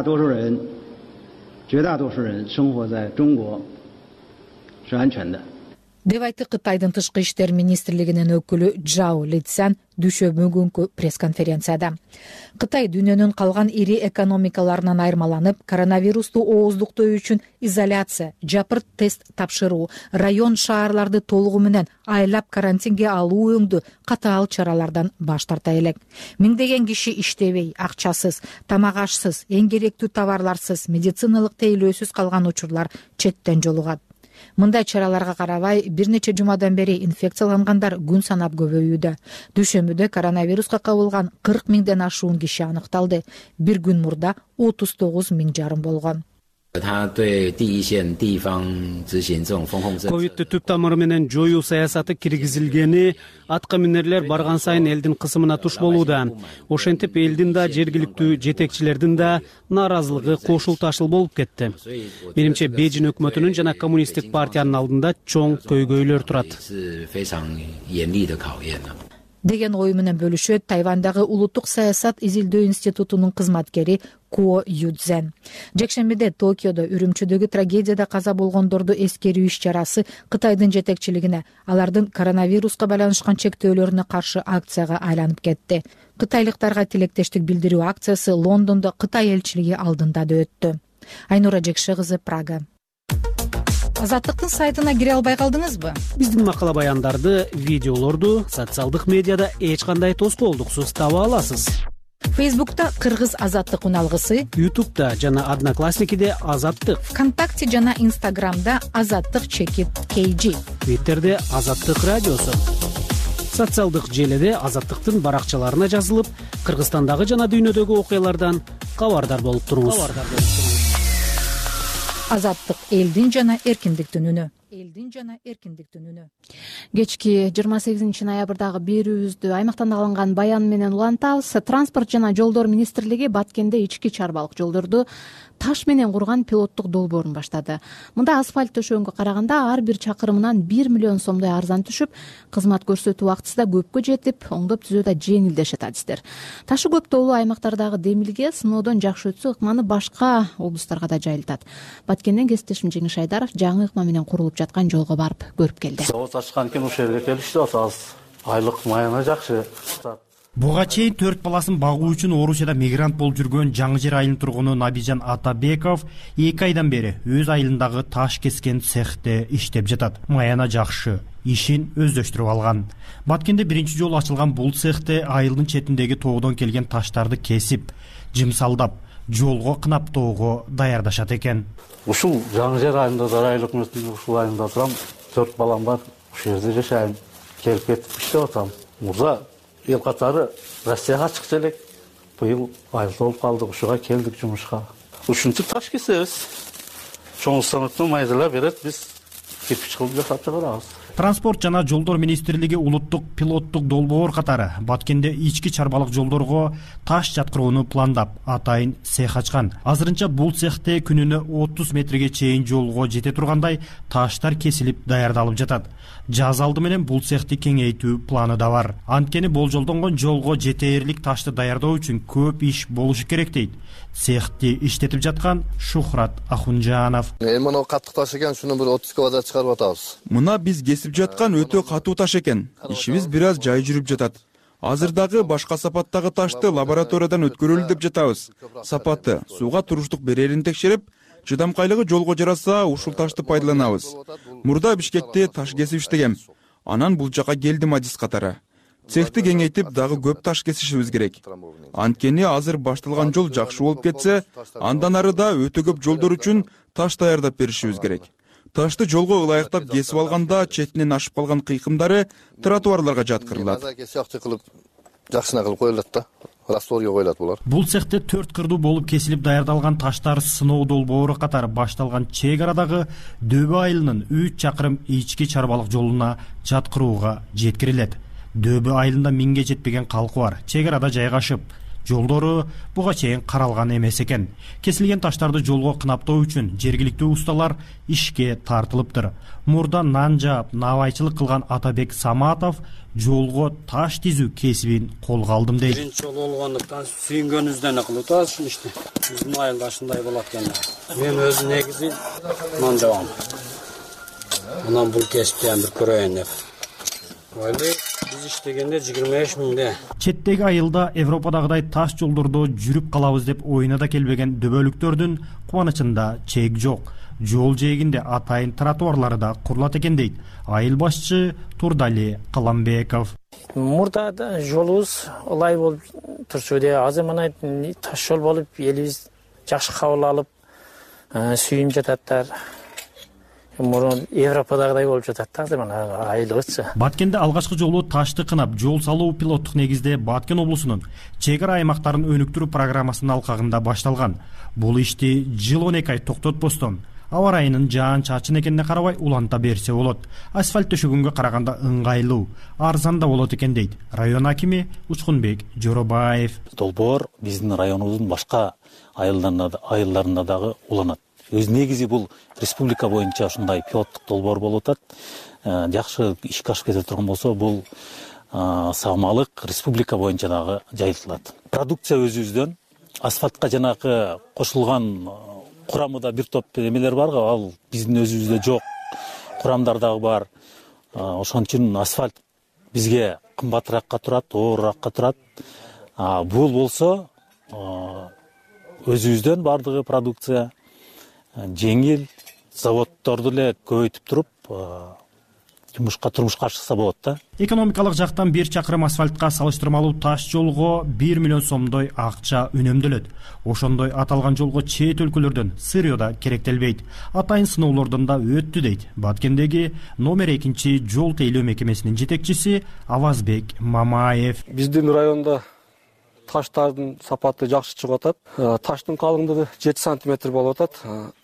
Деп айтты Кытайдын тышкы иштер министрлигинин өкүлү Жао Лицян дүйшөмбү күнкү пресс-конференцияда. Кытай дүйнөнүн калган ири экономикаларынан айырмаланып, коронавирусту ооздуктоо үчүн изоляция, жапырт тест тапшыруу, район шаарларды толугу менен айлап карантинге алуу өңдү катаал чаралардан баш тарта элек. Миңдеген киши иштебей, акчасыз, тамак ашсыз, эң керектүү товарларсыз, медициналык тейлөөсүз калган учурлар четтен жолугат. Мындай чараларга карабай, бир нече жумадан бери инфекциялангандар күн санап көбөйүүдө. Дүйшөмбүдө коронавируска кабылган кырк миңден ашуун киши аныкталды. Бир күн мурда отуз тогуз миң жарым болгон. Ковидти түп тамыры менен жоюу саясаты киргизилгени, атка минерлер барган сайын элдин кысымына туш болууда. Ошентип элдин да, жергиликтүү жетекчилердин да нааразылыгы кошул ташыл болуп кетти. Менимче Бейжин өкмөтүнүн жана коммунисттик партиянын алдында чоң көйгөйлөр турат. Деген ой менен бөлүшөт Тайвандагы улуттук саясат изилдөө институтунун кызматкери Ко Юдзен. Жекшембиде Токиодо Үрүмчүдөгү трагедияда каза болгондорду эскерүү иш-чарасы Кытайдын жетекчилигине, алардын коронавируска байланышкан чектөөлөрүнө каршы акцияга айланып кетти. Кытайлыктарга тилектештик билдирүү акциясы Лондондо Кытай элчилиги алдында да өттү. Айнура Жекше кызы, Прага. Азаттыктын сайтына кире албай калдыңызбы? Биздин макала баяндарды, видеолорду социалдык медиада эч кандай тоскоолдуксуз таба аласыз. Фейсбукта Кыргыз Азаттык уналгысы, Ютубта жана Одноклассникиде Азаттык, ВКонтакте жана Инстаграмда Азаттык чекит кей джи, Твиттерде Азаттык радиосу. Социалдык желеде Азаттыктын баракчаларына жазылып, Кыргызстандагы жана дүйнөдөгү окуялардан кабардар болуп туруңуз. Азаттык элдин жана эркиндиктин үнү. Элдин жана эркиндиктин үнү. Кечки жыйырма сегизинчи ноябрдагы берүүбүздү аймактан алынган баян менен улантабыз. Транспорт жана жолдор министрлиги Баткенде ички чарбалык жолдорду таш менен курган пилоттук долбоорун баштады. Мында асфальт төшөгөнгө караганда ар бир чакырымынан бир миллион сомдой арзан түшүп, кызмат көрсөтүү убактысы да көпкө жетип, оңдоп түзүүдө жеңилдешет адистер. Ташы көп тоолуу аймактардагы демилге сыноодон жакшы өтсө, ыкманы башка облустарга да жайылтат. Баткенден кесиптешим Жеңиш Айдаров жаңы ыкма менен курулуп жаткан жолго барып көрүп келди. Завод ачкан экен, ошол жерге келип иштеп атабыз. Айлык маяна жакшы. Буга чейин төрт баласын багуу үчүн Орусияда мигрант болуп жүргөн Жаңы Жер айылынын тургуну Набижан Атабеков эки айдан бери өз айылындагы таш кескен цехте иштеп жатат. Маяна жакшы, ишин өздөштүрүп алган. Баткенде биринчи жолу ачылган бул цехте айылдын четиндеги тоодон келген таштарды кесип, жымсалдап, жолго кынаптоого даярдашат экен. Ушул Жаңы Жер айылында да айлык өкмөтүнүн ушул айылында турам, төрт балам бар. Ушул жерде жашайм. Келип кетип иштеп атам. Мурда ел катары Россияга чыкчу элек. Быйыл айылда болуп калдык, ушуга келдик жумушка. Ушинтип таш кесебиз. Чоң станоктон майдалап берет, биз кирпич кылып жасап чыгарабыз. Транспорт жана жолдор министрлиги улуттук пилоттук долбоор катары Баткенде ички чарбалык жолдорго таш жаткырууну пландап, атайын цех ачкан. Азырынча бул цехте күнүнө отуз метрге чейин жолго жете тургандай таштар кесилип даярдалып жатат. Жаз алды менен бул цехти кеңейтүү планы да бар. Анткени болжолдонгон жолго жетээрлик ташты даярдоо үчүн көп иш болушу керек дейт цехти иштетип жаткан Шухрат Ахунжанов. Эми мына каттык таш экен, шуну бир отуз килограмм чыгарып атабыз. Мына биз кесип жаткан өтө катуу таш экен. Ишибиз бир аз жай жүрүп жатат. Азыр дагы башка сапаттагы ташты лабораториядан өткөрөлү деп жатабыз. Сапаты, сууга туруштук берерин текшерип, чыдамкайлыгы жолго жараса, ушул ташты пайдаланабыз. Мурда Бишкекте таш кесип иштегем. Анан бул жака келдим адис катары. Цехти кеңейтип дагы көп таш кесишибиз керек. Анткени азыр башталган жол жакшы болуп кетсе, андан ары да өтө көп жолдор үчүн таш даярдап беришибиз керек. Ташты жолго ылайыктап кесип алганда четинен ашып калган кыйкымдары тротуарларга жаткырылат. Жакшына кылып коюлат да. Растворга коюлат булар. Бул цехте төрт кырдуу болуп кесилип даярдалган таштар сыноо долбоору катары башталган чек арадагы Дөбө айылынын үч чакырым ички чарбалык жолуна жаткырууга жеткирилет. Дөбө айылында миңге жетпеген калкы бар. Чек арада жайгашып, жолдору буга чейин каралган эмес экен. Кесилген таштарды жолго кынаптоо үчүн жергиликтүү усталар ишке тартылыптыр. Мурда нан жаап, навайчылык кылган Атабек Саматов жолго таш тизүү кесибин колго алдым дейт. Биринчи жолу болгондуктан сүйүнгөнүбүздөн кылып атабыз ушул ишти. Биздин айылда ушундай болот экен. Мен өзү негизи нан жабам. Анан бул кесипти бир көрөйүн деп. Ойлойт, биз иштегенде жыйырма беш миңде. Четтеги айылда Европадагыдай таш жолдордо жүрүп калабыз деп оюна да келбеген дөбөлүктөрдүн кубанычында чек жок. Жол жээгинде атайын тротуарлары да курулат экен дейт айыл башчы Турдали Каламбеков. Мурда да жолубуз ылай болуп турчу де, азыр мына таш жол болуп элибиз жакшы кабыл алып сүйүнүп жататтар. Мурун Европадагыдай болуп жатат да азыр мына айылыбызчы. Баткенде алгачкы жолу ташты кынап жол салуу пилоттук негизде Баткен облусунун чек ара аймактарын өнүктүрүү программасынын алкагында башталган. Бул ишти жыл он эки ай токтотпостон аба ырайынын жаан чачын экенине карабай уланта берсе болот. Асфальт төшөгөнгө караганда ыңгайлуу, арзан да болот экен дейт район акими Учкунбек Жоробаев. Долбоор биздин районубуздун башка айылдарында дагы уланат. Өз негизи бул республика боюнча ушундай пилоттук долбоор болуп атат. Жакшы ишке ашып кете турган болсо, бул сагмалык республика боюнча дагы жайылтылат. Продукция өзүбүздөн асфальтка жанагы кошулган курамында бир топ эмелер бар го, ал биздин өзүбүздө жок. Курамдар дагы бар. Ошон үчүн асфальт бизге кымбатыракка турат, ооруракка турат. Бул болсо өзүбүздөн бардыгы продукция жеңил, заводдорду эле көбөйтүп туруп жумушка турмушка ашыкса болот да. Экономикалык жактан бир чакырым асфальтка салыштырмалуу таш жолго бир миллион сомдой акча үнөмдөлөт. Ошондой аталган жолго чет өлкөлөрдөн сырьё да керектелбейт. Атайын сыноолордон да өттү дейт Баткендеги номер экинчи жол тейлөө мекемесинин жетекчиси Авазбек Мамаев. Биздин районда таштардын сапаты жакшы чыгып атат. Таштын калыңдыгы жети сантиметр болуп атат.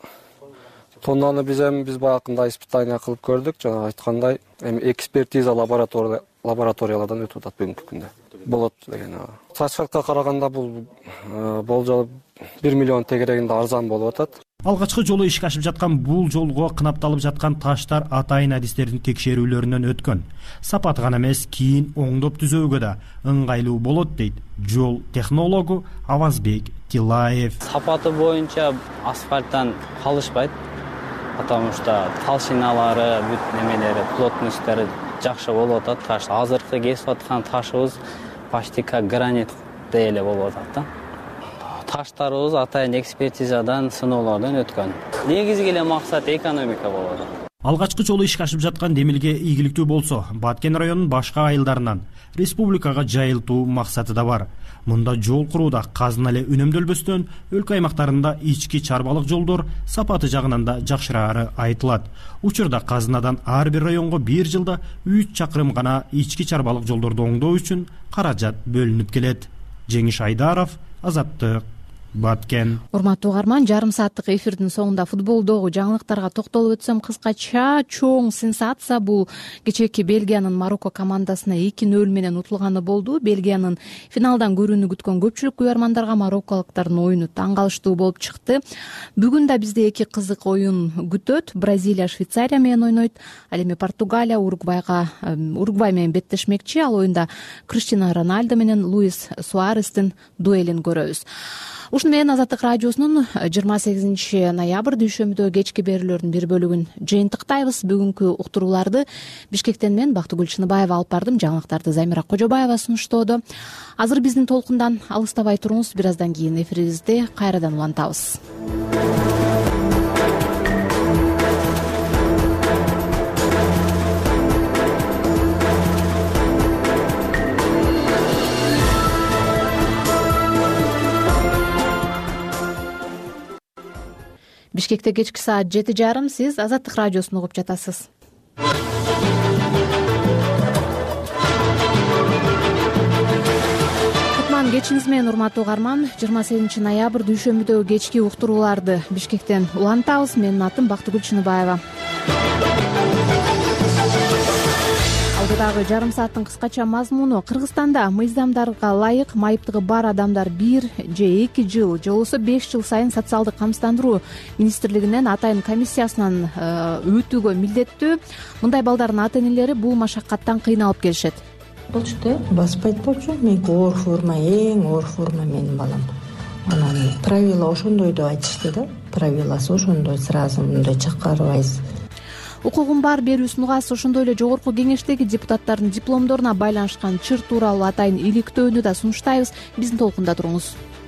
Тоннаны биз эми биз баягында испытание кылып көрдүк. Жана айткандай, эми экспертиза лабораториялардан өтүп атат бүгүнкү күндө. Болот деген. Асфальтка караганда бул болжол бир миллион тегерегинде арзан болуп атат. Алгачкы жолу ишке ашып жаткан бул жолго кынапталып жаткан таштар атайын адистердин текшерүүлөрүнөн өткөн. Сапаты гана эмес, кийин оңдоп түзөөгө да ыңгайлуу болот дейт жол технологу Авазбек Тилаев. Сапаты боюнча асфальттан калышпайт, потому что толщиналары, бүт немелери, плотностьтери жакшы болуп атат. Таш азыркы кесип аткан ташыбыз почти как гранит эле болуп атат да. Таштарыбыз атайын экспертизадан, сыноолордон өткөн. Негизги эле максат экономика болот. Алгачкы жолу ишке ашып жаткан Демилге ийгиликтүү болсо, Баткен районунун башка айылдарынан республикага жайылтуу максаты да бар. Мында жол курууда казына эле үнөмдөлбөстөн өлкө аймактарында ички чарбалык жолдор сапаты жагынан да жакшыраары айтылат. Учурда казынадан ар бир районго бир жылда үч чакырым гана ички чарбалык жолдорду оңдоо үчүн каражат бөлүнүп келет. Жеңиш Айдаров, Азаттык, баткен. Урматтуу угарман, жарым сааттык эфирдин соңунда футболдогу жаңылыктарга токтолуп өтсөм, кыскача чоң сенсация бул кечээки Бельгиянын Марокко командасына эки нөл менен утулганы болду. Бельгиянын финалдан көрүүнү күткөн көпчүлүк күйөрмандарга марокколуктардын оюну таң калыштуу болуп чыкты. Бүгүн да бизде эки кызык оюн күтөт. Бразилия Швейцария менен ойнойт. Ал эми Португалия Уругвайга Уругвай менен беттешмекчи. Ал оюнда Криштиану Роналдо менен Луис Суарестин дуэлин көрөбүз. Ушуну менен Азаттык радиосунун жыйырма сегизинчи ноябрь дүйшөмбүдө кечки берүүлөрдүн бир бөлүгүн жыйынтыктайбыз. Бүгүнкү уктурууларды Бишкектен мен Бактыгүл Чыныбаева алып бардым. Жаңылыктарды Замира Кожобаева сунуштоодо. Азыр биздин толкундан алыстабай туруңуз. Бир аздан кийин эфирибизди кайрадан улантабыз. Бишкекте кечки саат жети жарым. Сиз Азаттык радиосун угуп жатасыз. Кутман кечиңиз менен, урматтуу угарман. жыйырма сегизинчи ноябрь дүйшөмбүдө кечки уктурууларды Бишкектен улантабыз. Менин атым Бактыгүл Чыныбаева. Алдыдагы жарым сааттын кыскача мазмуну: Кыргызстанда мыйзамдарга ылайык майыптыгы бар адамдар бир же эки жыл же болбосо беш жыл сайын социалдык камсыздандыруу министрлигинен атайын комиссиясынан өтүүгө милдеттүү. Мындай балдардын ата энелери бул машаккаттан кыйналып келишет. Болчу да, баспайт болчу. Меники оор форма, эң оор форма менин балам. Анан правила ошондой деп айтышты да. Правиласы ошондой, сразу мындай чакырбайсыз. Укугум бар берүүсүн угасыз. Ошондой эле жогорку кеңештеги депутаттардын дипломдоруна байланышкан чыр тууралуу атайын иликтөөнү да сунуштайбыз. Биздин толкунда туруңуз.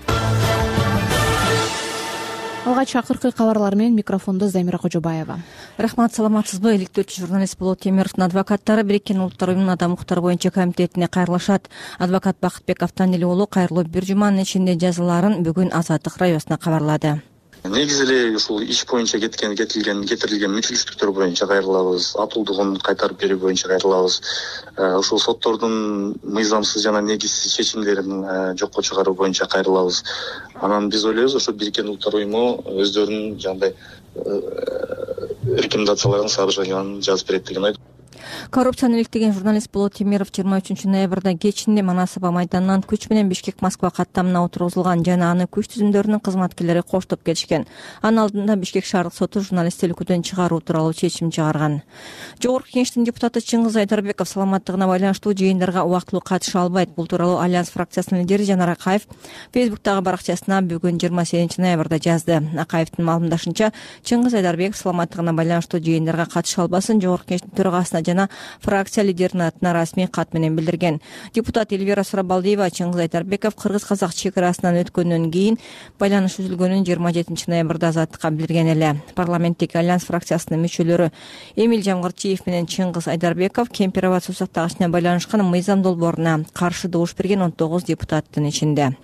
Алгач акыркы кабарлар менен микрофондо Замира Кожобаева. Рахмат, саламатсызбы? Иликтөөчү журналист Болот Темировдун адвокаттары Бириккен Улуттар уюмунун адам укуктары боюнча комитетине кайрылышат. Адвокат Бакытбек Автанели уулу кайрылуу бир жуманын ичинде жазыларын бүгүн Азаттык радиосуна кабарлады. Негизи эле ушул иш боюнча кеткен кетилген кетирилген мынчиликтер боюнча кайрылабыз, атуулдугун кайтарып берүү боюнча кайрылабыз. Ушул соттордун мыйзамсыз жана негизсиз чечимдерин жокко чыгаруу боюнча кайрылабыз. Анан биз ойлойбуз, ошо Бириккен Улуттар уюму өздөрүнүн жандай рекомендацияларын, содержанияларын жазып берет деген ой. Коррупцияны иликтеген журналист Болот Темиров жыйырма үчүнчү ноябрда кечинде Манасаба майданынан күч менен Бишкек Москва каттамына отургузулган жана аны күч түзүмдөрүнүн кызматкерлери коштоп келишкен. Анын алдында Бишкек шаардык соту журналистти өлкөдөн чыгаруу тууралуу чечим чыгарган. Жогорку кеңештин депутаты Чыңгыз Айдарбеков саламаттыгына байланыштуу жыйындарга убактылуу катыша албайт. Бул тууралуу Альянс фракциясынын лидери Жанар Акаев Фейсбуктагы баракчасына бүгүн жыйырма сегизинчи ноябрда жазды. Акаевдин маалымдашынча, Чыңгыз Айдарбеков саламаттыгына байланыштуу жыйындарга катыша албасын жогорку кеңештин төрагасына жана фракция лидеринин атына расмий кат менен билдирген. Депутат Эльвира Сурабалдиева Чыңгыз Айдарбеков кыргыз-казак чек арасынан өткөндөн кийин байланыш үзүлгөнүн жыйырма жетинчи ноябрда Азаттыкка билдирген эле. Парламенттик Альянс фракциясынын мүчөлөрү Эмиль Жамгырчиев менен Чыңгыз Айдарбеков Кемпироват суу сактагычына байланышкан мыйзам долборуна каршы добуш берген он тогуз депутаттын ичинде.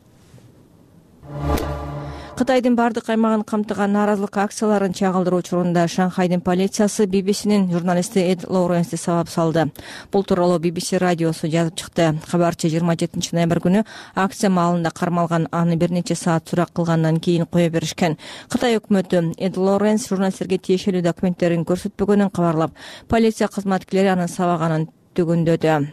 Кытайдын бардык аймагын камтыган нааразылык акцияларын чагылдыруу учурунда Шанхайдын полициясы би би синин журналисти Эд Лоуренсти сабап салды. Бул тууралуу би би си радиосу жазып чыкты. Кабарчы жыйырма жетинчи ноябрь күнү акция маалында кармалган, аны бир нече саат сурак кылгандан кийин кое беришкен. Кытай өкмөтү Эд Лоуренс журналисттерге тиешелүү документтерин көрсөтпөгөнүн кабарлап, полиция кызматкерлери анын сабаганын түгүндөдү.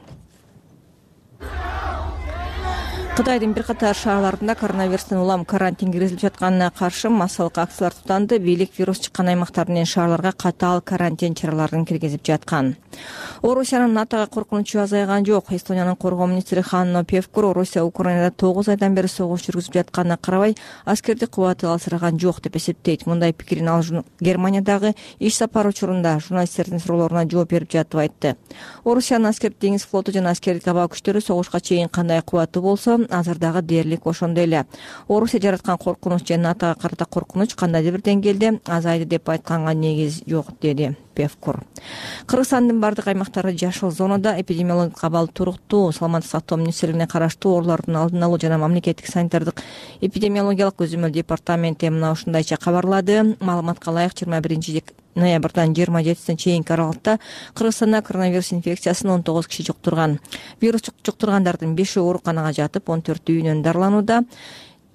Кытайдын бир катар шаарларында коронавирустан улам карантин киргизилип жатканына каршы массалык акциялар тутанды. Бийлик вирус чыккан аймактар менен шаарларга катаал карантин чараларын киргизип жаткан. Орусиянын натага коркунучу азайган жок. Эстониянын коргоо министри Ханно Певкур Орусия Украинада тогуз айдан бери согуш жүргүзүп жатканына карабай, аскердик кубаты алсыраган жок деп эсептейт. Мындай пикирин ал Германиядагы иш сапар учурунда журналисттердин суроолоруна жооп берип жатып айтты. Орусиянын аскердик деңиз флоту жана аскердик аба күчтөрү согушка чейин кандай кубаты болсо, азырдагы дээрлик ошондой эле. Орусия жараткан коркунуч жана натага карата коркунуч кандайдыр бир деңгээлде азайды деп айтканга негиз жок, деди Певкур. Кыргызстандын бардык аймактары жашыл зонада эпидемиологик абал туруктуу. Саламаттык сактоо министрлигине караштуу оорулардын алдын алуу жана мамлекеттик санитардык эпидемиологиялык көзөмөл департаменти мына ушундайча кабарлады. Маалыматка ылайык жыйырма биринчи ноябрдан жыйырма жетисине чейинки аралыкта Кыргызстанда коронавирус инфекциясын он тогуз киши жуктурган. Вирус жуктургандардын беши ооруканага жатып, он төртү үйүнөн дарыланууда.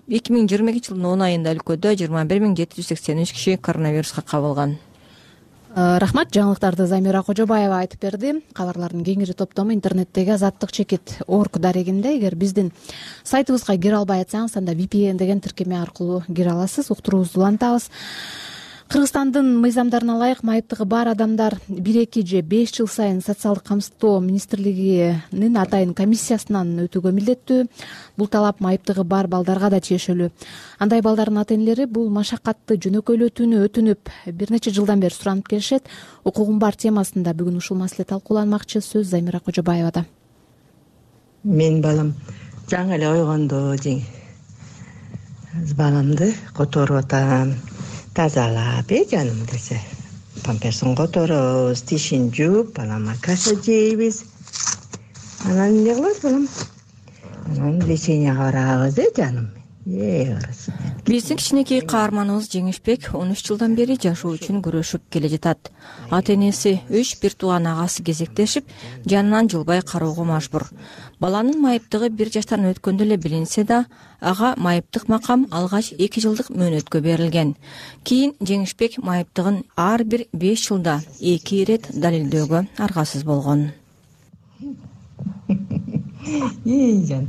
эки миң жыйырма экинчи жылдын он айында өлкөдө жыйырма бир миң жети жүз сексен үч киши коронавируска кабылган. Рахмат, жаңылыктарды Замира Кожобаева айтып берди. Кабарлардын кеңири топтому интернеттеги Азаттык чекит орг дарегинде. Эгер биздин сайтыбызга кире албай атсаңыз, анда ви пи эн деген тиркеме аркылуу кире аласыз. Уктуруубузду улантабыз. Кыргызстандын мыйзамдарына ылайык майыптыгы бар адамдар бир эки же беш жыл сайын социалдык камсыздоо министрлигинин атайын комиссиясынан өтүүгө милдеттүү. Бул талап майыптыгы бар балдарга да тиешелүү. Андай балдардын ата энелери бул машакатты жөнөкөйлөтүүнү өтүнүп бир нече жылдан бери суранып келишет. Укугум бар темасында бүгүн ушул маселе талкууланмакчы. Сөз Замира Кожобаевада. Мен балам жаңы эле ойгондо жең баламды которуп атам. Тазалап, э, жаным десе. Памперсин которобуз, тишин жууп, балама каша жейбиз. Анан эмне кылабыз, балам? Анан леченияга барабыз, э, жаным. Э, Биздин кичинекей каарманыбыз Жеңишбек он үч жылдан бери жашоо үчүн күрөшүп келе жатат. Ата энеси үч бир тууган агасы кезектешип, жанынан жылбай кароого мажбур. Баланын майыптыгы бир жаштан өткөндө эле билинсе да, ага майыптык макам алгач эки жылдык мөөнөткө берилген. Кийин Жеңишбек майыптыгын ар бир беш жылда эки ирет далилдөөгө аргасыз болгон. Ей, жаным.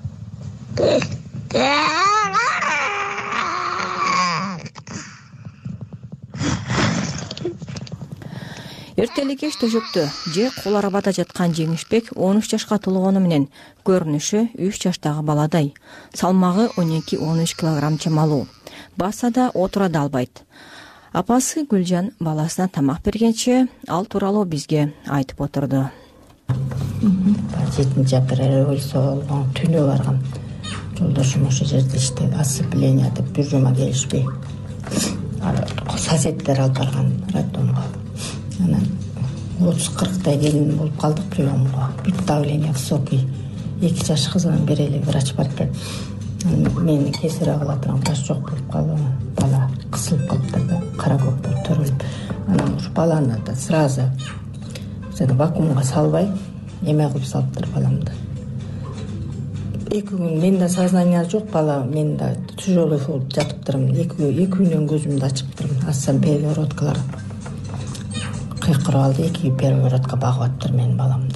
Эртелик кеч төшөктө же кол арбада жаткан Жеңишбек он үч жашка толгону менен көрүнүшү үч жаштагы баладай. Салмагы он эки он үч килограмм чамалуу. Баса да отура да албайт. Апасы Гүлжан баласына тамак бергенче ал тууралуу бизге айтып отурду. жетинчи апрель революция болгон түнү баргам. Жолдошум ошол жерде иште осцепление деп бир жума келишпей. Соседтер алып барган роддомго. Анан отуз кырктай келин болуп калдык приемго. Бүт давление высокий. эки жаш кызынан бери эле врач барып. Мени кесарево кыла турган таш жок болуп калды. Бала кысылып калыптыр да, кара көк болуп төрөлүп. Анан ушу баланы да сразу жана вакуумга салбай эме кылып салыптыр баламды. Эки күн менде сознание жок, бала мен да тяжелый болуп жатыптырмын. Эки эки күнөн көзүмдү ачыптырмын. Астан перегородкалар кыйкырып алды, эки перегородка багып аттыр менин баламды.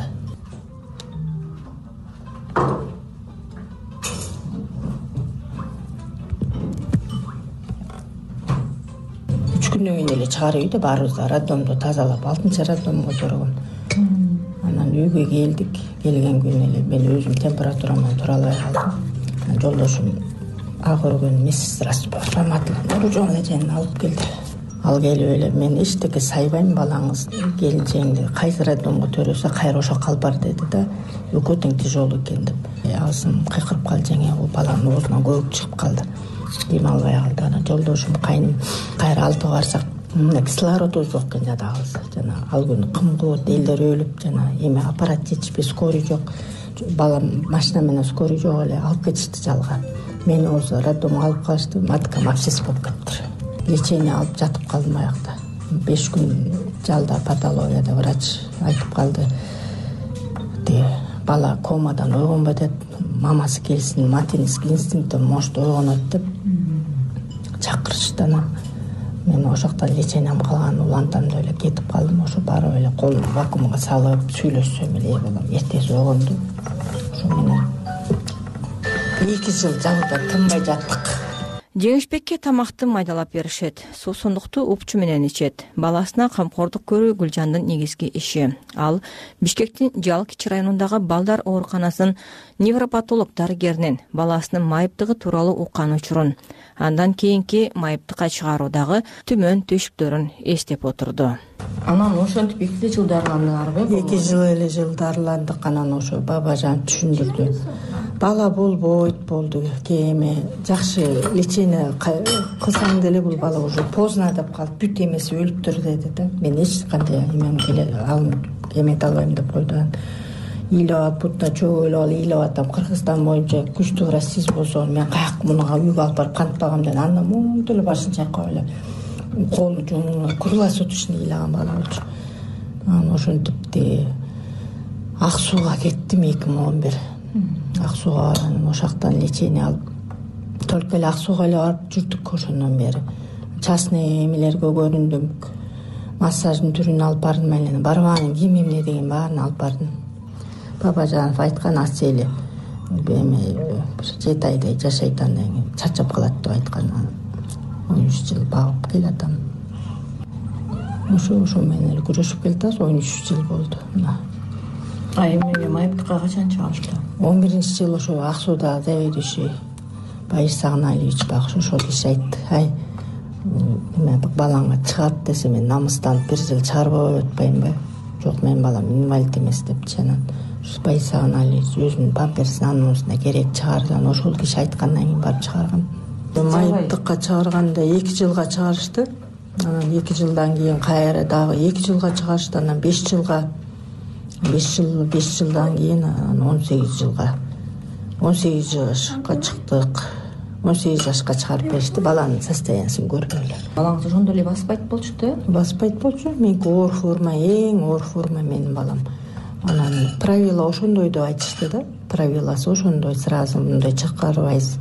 Үч күндөн кийин эле чыгарып үйдө баарыбызды роддомду тазалап, алтынчы роддомго төрөгөн. Анан үйгө келдик. Келген күн эле мен өзүм температурамдан тура албай калдым. Жолдошум ак өргөн медсестра Нуржон эжени алып келди. Ал келип эле мен эчтеке сайбайм, балаңыз келинчеңди кайсы роддомго төрөсө кайра ошо калып бар деди да, өкө тең тяжелый экен деп. Аасым кыйкырып калды, жеңе бул баланын оозунан көбүк чыгып калды. Дем албай калды. Анан жолдошум кайным кайра алтыга барсак, мына кислородубуз жок экен жадагыбыз. Жана ал күнү кымгып, элдер өлүп, жана эме аппарат жетишпей, скорый жок. Балам машина менен скорый жок эле алып кетишти жалга. Мени болсо роддомго алып калышты, маткам абсцесс болуп кетти. Лечение алып жатып калдым аякта. беш күн жалда патологияда врач айтып калды. Бала комадан ойгонбой деп, мамасы келсин, материнский инстинктом может ойгонот деп чакырышты. Мен ошоктон лечениям калган улантам деп эле кетип калдым. Ошо барып эле колумду вакуумга салып сүйлөшсөм эле, балам эртеси ойгонду. Ошо менен эки жыл жалда тынбай жаттык. Жеңишбекке тамакты майдалап беришет, суусундукту упчу менен ичет. Баласына камкордук көрүү Гүлжандын негизги иши. Ал Бишкектин Жалкич районундагы балдар ооруканасынын невропатолог дарыгеринин баласынын майыптыгы тууралуу уккан учурун, андан кийинки майыптыкка чыгаруудагы түмөн түйшүктөрүн эстеп отурду. Анан ошентип эки жылдарландык. эки жыл эле жылдарландык. Анан ошо бабажан түшүндүрдү. Бала болбойт болду. Кеме жакшы лечение кылсаң деле бул бала уже поздно деп калып, бүт эмеси өлүптүр деди да. Мен эч кандай эмем келе алып эмете албайм деп койду. Илап, бутта чөгөлүп алып илап атам. Кыргызстан боюнча күчтүү расист болсо, мен каяк мунага үйгө алып барып кантип багам деп андан монтип эле башын чайкап эле колу жумуна круглосуточный илаган бала болчу. Анан ошентип Ак Сууга кеттим эки миң он бир. Ак Сууга ошол жактан лечение алып только эле ак сууга эле барып жүрдүк ошондон бери. Частный эмелерге көрүндүм, массаждын түрүн алып бардым, эле барбаган кийим эмне деген баарын алып бардым. Бабажанов айткан ас эле эме жети айдай жашайт, андан кийин чарчап калат деп айткан. он үч жыл багып келатам. Ошо ошо менен эле күрөшүп келатабыз. он үч жыл болду. Мына. А эми майыптыкка качан чыгышты? он биринчи жыл ошо ак сууда заведующий Борис Сагналевич баг ошол киши айтты. Ай, эме балаңа чыгат десе, мен намыстанып бир жыл чыгарбай атпаймынбы? Жок, менин балам инвалид эмес депчи. Анан Борис Сагналевич өзүнүн памперсин анусуна керек чыгарды. Анан ошол киши айткандан кийин барып чыгаргам. Майыптыкка чыгарганда эки жылга чыгарышты. Анан эки жылдан кийин кайра дагы эки жылга чыгарышты. Анан беш жылга беш жыл беш жылдан кийин он сегиз жылга он сегиз жашка чыктык. он сегиз жашка чыгарып беришти. Баланын состояниясын көргөлө. Балаңыз ошондой эле баспайт болчу да? Баспайт болчу. Меники оор форма, эң оор форма менин балам. Анан правила ошондой деп айтышты да. Правиласы ошондой, сразу мындай чыгарбайсыз.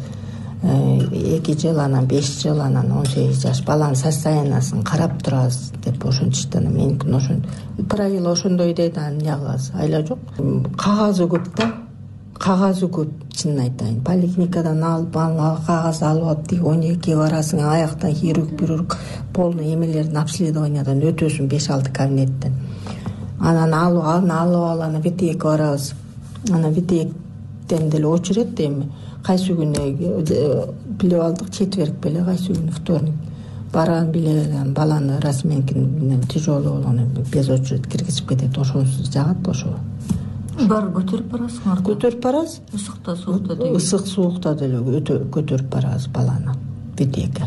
эки жыл, анан беш жыл, анан он сегиз жаш баланын состояниясын карап турабыз деп ошентишти. Меники ошон правила ошондой дейт. Анан эмне кылабыз? Айла жок. Кагазы көп да. Кагазы көп, чынын айтайын. Поликлиникадан алып, кагаз алып алып, тиги он экиге барасың, аяктан хирург, бирург полный эмелердин обследованиядан өтөсүң беш алты кабинеттен. Анан алып, аны алып ал, анан ветекке барабыз. Анан ветектен деле очередь эми. Кайсы күнү билип алдык, четверг беле, кайсы күнү вторник. Барган биле баланы расменкин тяжелый болгон, без очередь киргизип кетет, ошонусу жагат ошо. Бар көтөрүп барасыңар? Көтөрүп барабыз. Ысыкта, суукта деле. Ысык, суукта деле көтөрүп барабыз баланы ветекке.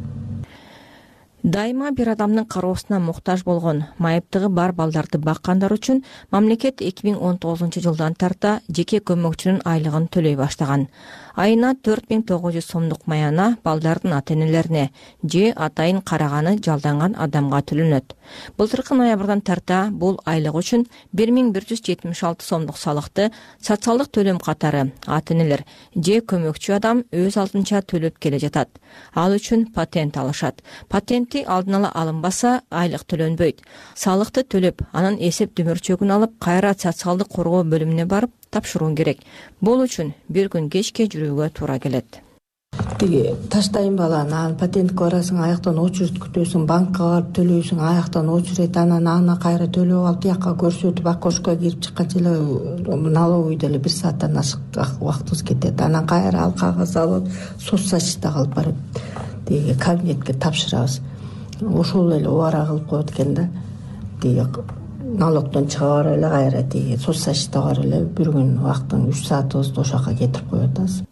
Дайыма бир адамдын кароосуна муктаж болгон, майыптыгы бар балдарды баккандар үчүн мамлекет эки миң он тогузунчу жылдан тарта жеке көмөкчүнүн айлыгын төлөй баштаган. Айына төрт миң тогуз жүз сомдук маяна балдардын ата-энелерине же атайын караганы жалданган адамга төлөнөт. Былтыркы ноябрдан тарта бул айлык үчүн бир миң бир жүз жетимиш алты сомдук салыкты социалдык төлөм катары ата-энелер же көмөкчү адам өз алдынча төлөп келе жатат. Ал үчүн патент алышат. Патентти алдын ала алынбаса айлык төлөнбөйт. Салыкты төлөп, анан эсеп дүмөрчөгүн алып, кайра социалдык коргоо бөлүмүнө барып тапшыруу керек. Бул үчүн бир күн кечке жүрүүгө туура келет. Тиги таштайын баланы, анан патентке барасың, аяктан очередь күтөсүң, банкка барып төлөйсүң, аяктан очередь, анан аны кайра төлөп алып, тияка көрсөтүп, окошко кирип чыкканча эле налоговыйда эле бир сааттан ашык убактыбыз кетет. Анан кайра ал кагаз алып, соцзащита кылып барып, тиги кабинетке тапшырабыз. Ошол эле убара кылып коет экен да. Тиги налогдон чыга барып эле кайра тиги соцзащита барып эле бир күн убакыттын үч саатыбызды ошол жака кетирип коюп атабыз.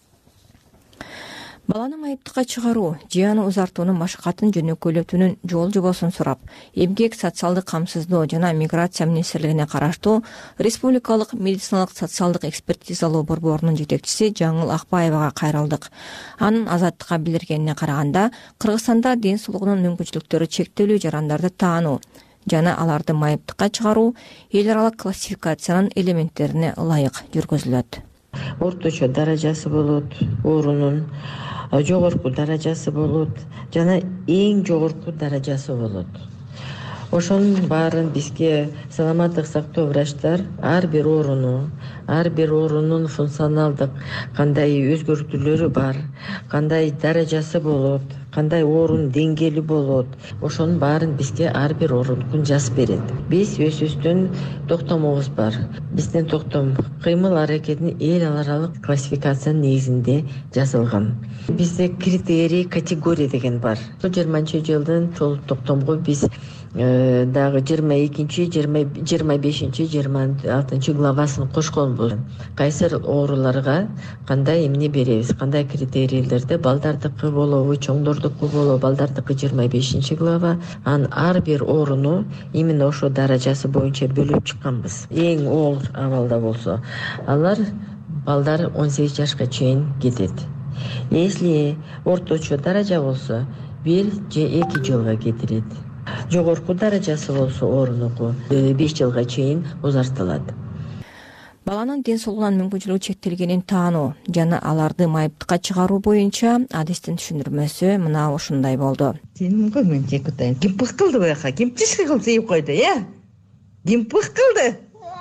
Баланы майыптыкка чыгаруу, же аны узартуунун машакатын жөнөкөйлөтүүнүн жол жобосун сурап, эмгек, социалдык камсыздоо жана миграция министрлигине караштуу Республикалык медициналык социалдык экспертизалоо борборунун жетекчиси Жаңыл Акбаевага кайрылдык. Анын Азаттыкка билдиргенине караганда, Кыргызстанда ден соолугунун мүмкүнчүлүктөрү чектелүү жарандарды таануу жана аларды майыптыкка чыгаруу эл аралык классификациянын элементтерине ылайык жүргүзүлөт. Орточо даражасы болот, оорунун жогорку даражасы болот, жана эң жогорку даражасы болот. Ошонун баарын бизге саламаттык сактоо врачтар ар бир ооруну, ар бир оорунун функционалдык кандай өзгөртүүлөрү бар, кандай даражасы болот, кандай оорунун деңгээли болот, ошонун баарын бизге ар бир оорунукун жазып берет. Биз өзүбүздүн токтомубуз бар. Биздин токтом кыймыл аракетинин эл аралык классификациянын негизинде жазылган. Бизде критерий, категория деген бар. жыйырманчы жылдын ошол токтомго биз дагы жыйырма экинчи, жыйырма бешинчи, жыйырма алтынчы главасын кошконбуз. Кайсы ооруларга кандай эмне беребиз, кандай критерийлерде балдардыкы болобу, чоңдордуку болобу, балдардыкы жыйырма бешинчи глава, анын ар бир ооруну именно ошо даражасы боюнча бөлүп чыкканбыз. Эң оор абалда болсо, алар балдар он сегиз жашка чейин кетет. Если орточо даража болсо, бир же эки жылга кетирет. Жогорку даражасы болсо оорунуку беш жылга чейин узартылат. баланын ден соолугунан мүмкүнчүлүгү чектелгенин таануу жана аларды майыптыкка чыгаруу боюнча адистин түшүндүрмөсү мына ушундай болду. Сенин көрмөң жекутайын. Ким пых кылды буяка? Ким тишки кылып жейип койду, э? Ким пых кылды?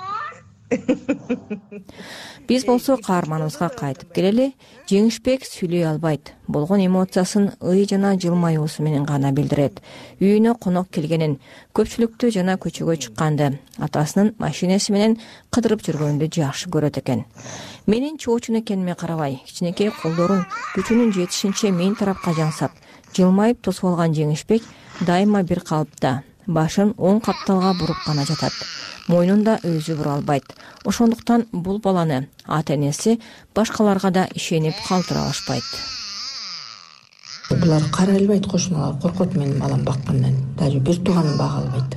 Биз болсо каарманыбызга кайтып келели. Жеңишбек сүйлөй албайт. Болгон эмоциясын ый жана жылмаюусу менен гана билдирет. Үйүнө конок келгенин, көпчүлүктү жана көчөгө чыкканды, атасынын машинеси менен кыдырып жүргөндү жакшы көрөт экен. Менин чоочун экениме карабай, кичинекей колдорун күчүнүн жетишинче мен тарапка жансап, жылмайып тосуп алган Жеңишбек дайыма бир калыпта, башын оң капталга буруп гана жатат. Мойнунда өзү бура албайт. Ошондуктан бул баланы ата-энеси башкаларга да ишенип калтыра алышпайт. Булар карай албайт, кошуналар коркот менин балам баккандан. Даже бир тууганым бага албайт.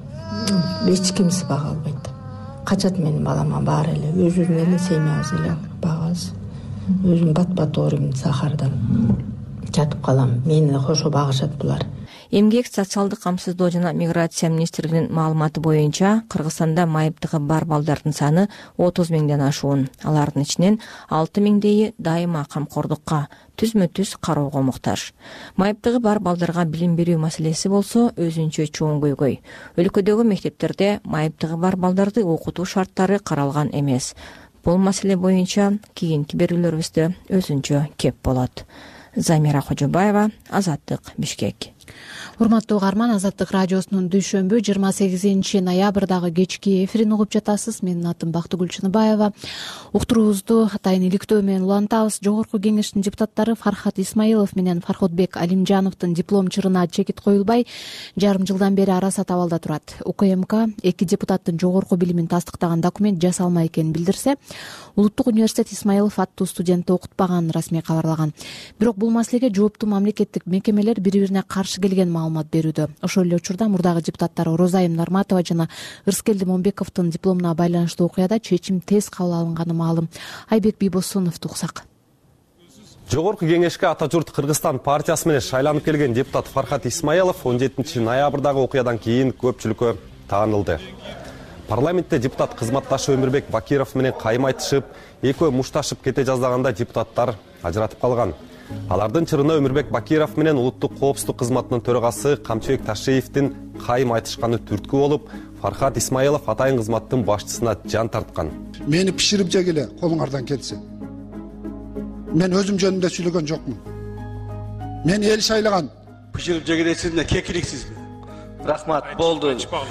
Эч кимиси бага албайт. Качат менин балама баары эле, өзүбүздүн эле семьябыз эле багабыз. Өзүм бат-бат ооруйм, сахардан жатып калам. Мени кошо багышат булар. Эмгек социалдык камсыздоо жана миграция министрлигинин маалыматы боюнча Кыргызстанда майыптыгы бар балдардын саны отуз миңден ашуун. Алардын ичинен алты миңдейи дайыма камкордукка, түзмө-түз кароого муктаж. Майыптыгы бар балдарга билим берүү маселеси болсо өзүнчө чоң көйгөй. Өлкөдөгү мектептерде майыптыгы бар балдарды окутуу шарттары каралган эмес. Бул маселе боюнча кийинки берүүлөрүбүздө өзүнчө кеп болот. Замира Кожобаева, Азаттык, Бишкек. Урматтуу угарман, Азаттык радиосунун дүйшөмбү жыйырма сегизинчи ноябрдагы кечки эфирин угуп жатасыз. Менин атым Бактыгүл Чыныбаева. Уктуруубузду атайын иликтөө менен улантабыз. Жогорку кеңештин депутаттары Фархат Исмаилов менен Фарходбек Алимжановдун диплом чырына чекит коюлбай, жарым жылдан бери арасат абалда турат. УКМК эки депутаттын жогорку билимин тастыктаган документ жасалмай экенин билдирсе, Улуттук университет Исмаилов аттуу студентти окутпаганын расмий кабарлаган. Бирок бул маселеге жооптуу мамлекеттик мекемелер бири-бирине каршы келген маалымат берүүдө. Ошол эле учурда мурдагы депутаттар Орозайым Нарматова жана Ырыскелди Момбековдун дипломуна байланыштуу окуяда чечим тез кабыл алынганы маалым. Айбек Бийбосуновду уксак. Жогорку кеңешке ата журт Кыргызстан партиясы менен шайланып келген депутат Фархат Исмаилов он жетинчи ноябрдагы окуядан кийин көпчүлүккө таанылды. Парламентте депутат кызматташы Өмүрбек Бакиров менен кайым айтышып, экөө мушташып кете жаздаганда депутаттар ажыратып калган. Алардын чырына Өмүрбек Бакиров менен улуттук коопсуздук кызматынын төрагасы Камчыбек Ташеевдин кайым айтышканы түрткү болуп, Фархат Исмаилов атайын кызматтын башчысына жан тарткан. Мени пиширип жегиле, колуңардан келсе. Мен өзүм жөнүндө сүйлөгөн жокмун. Мен эл шайлаган. Пиширип жегилесизби, кекиликсизби? Рахмат, болду.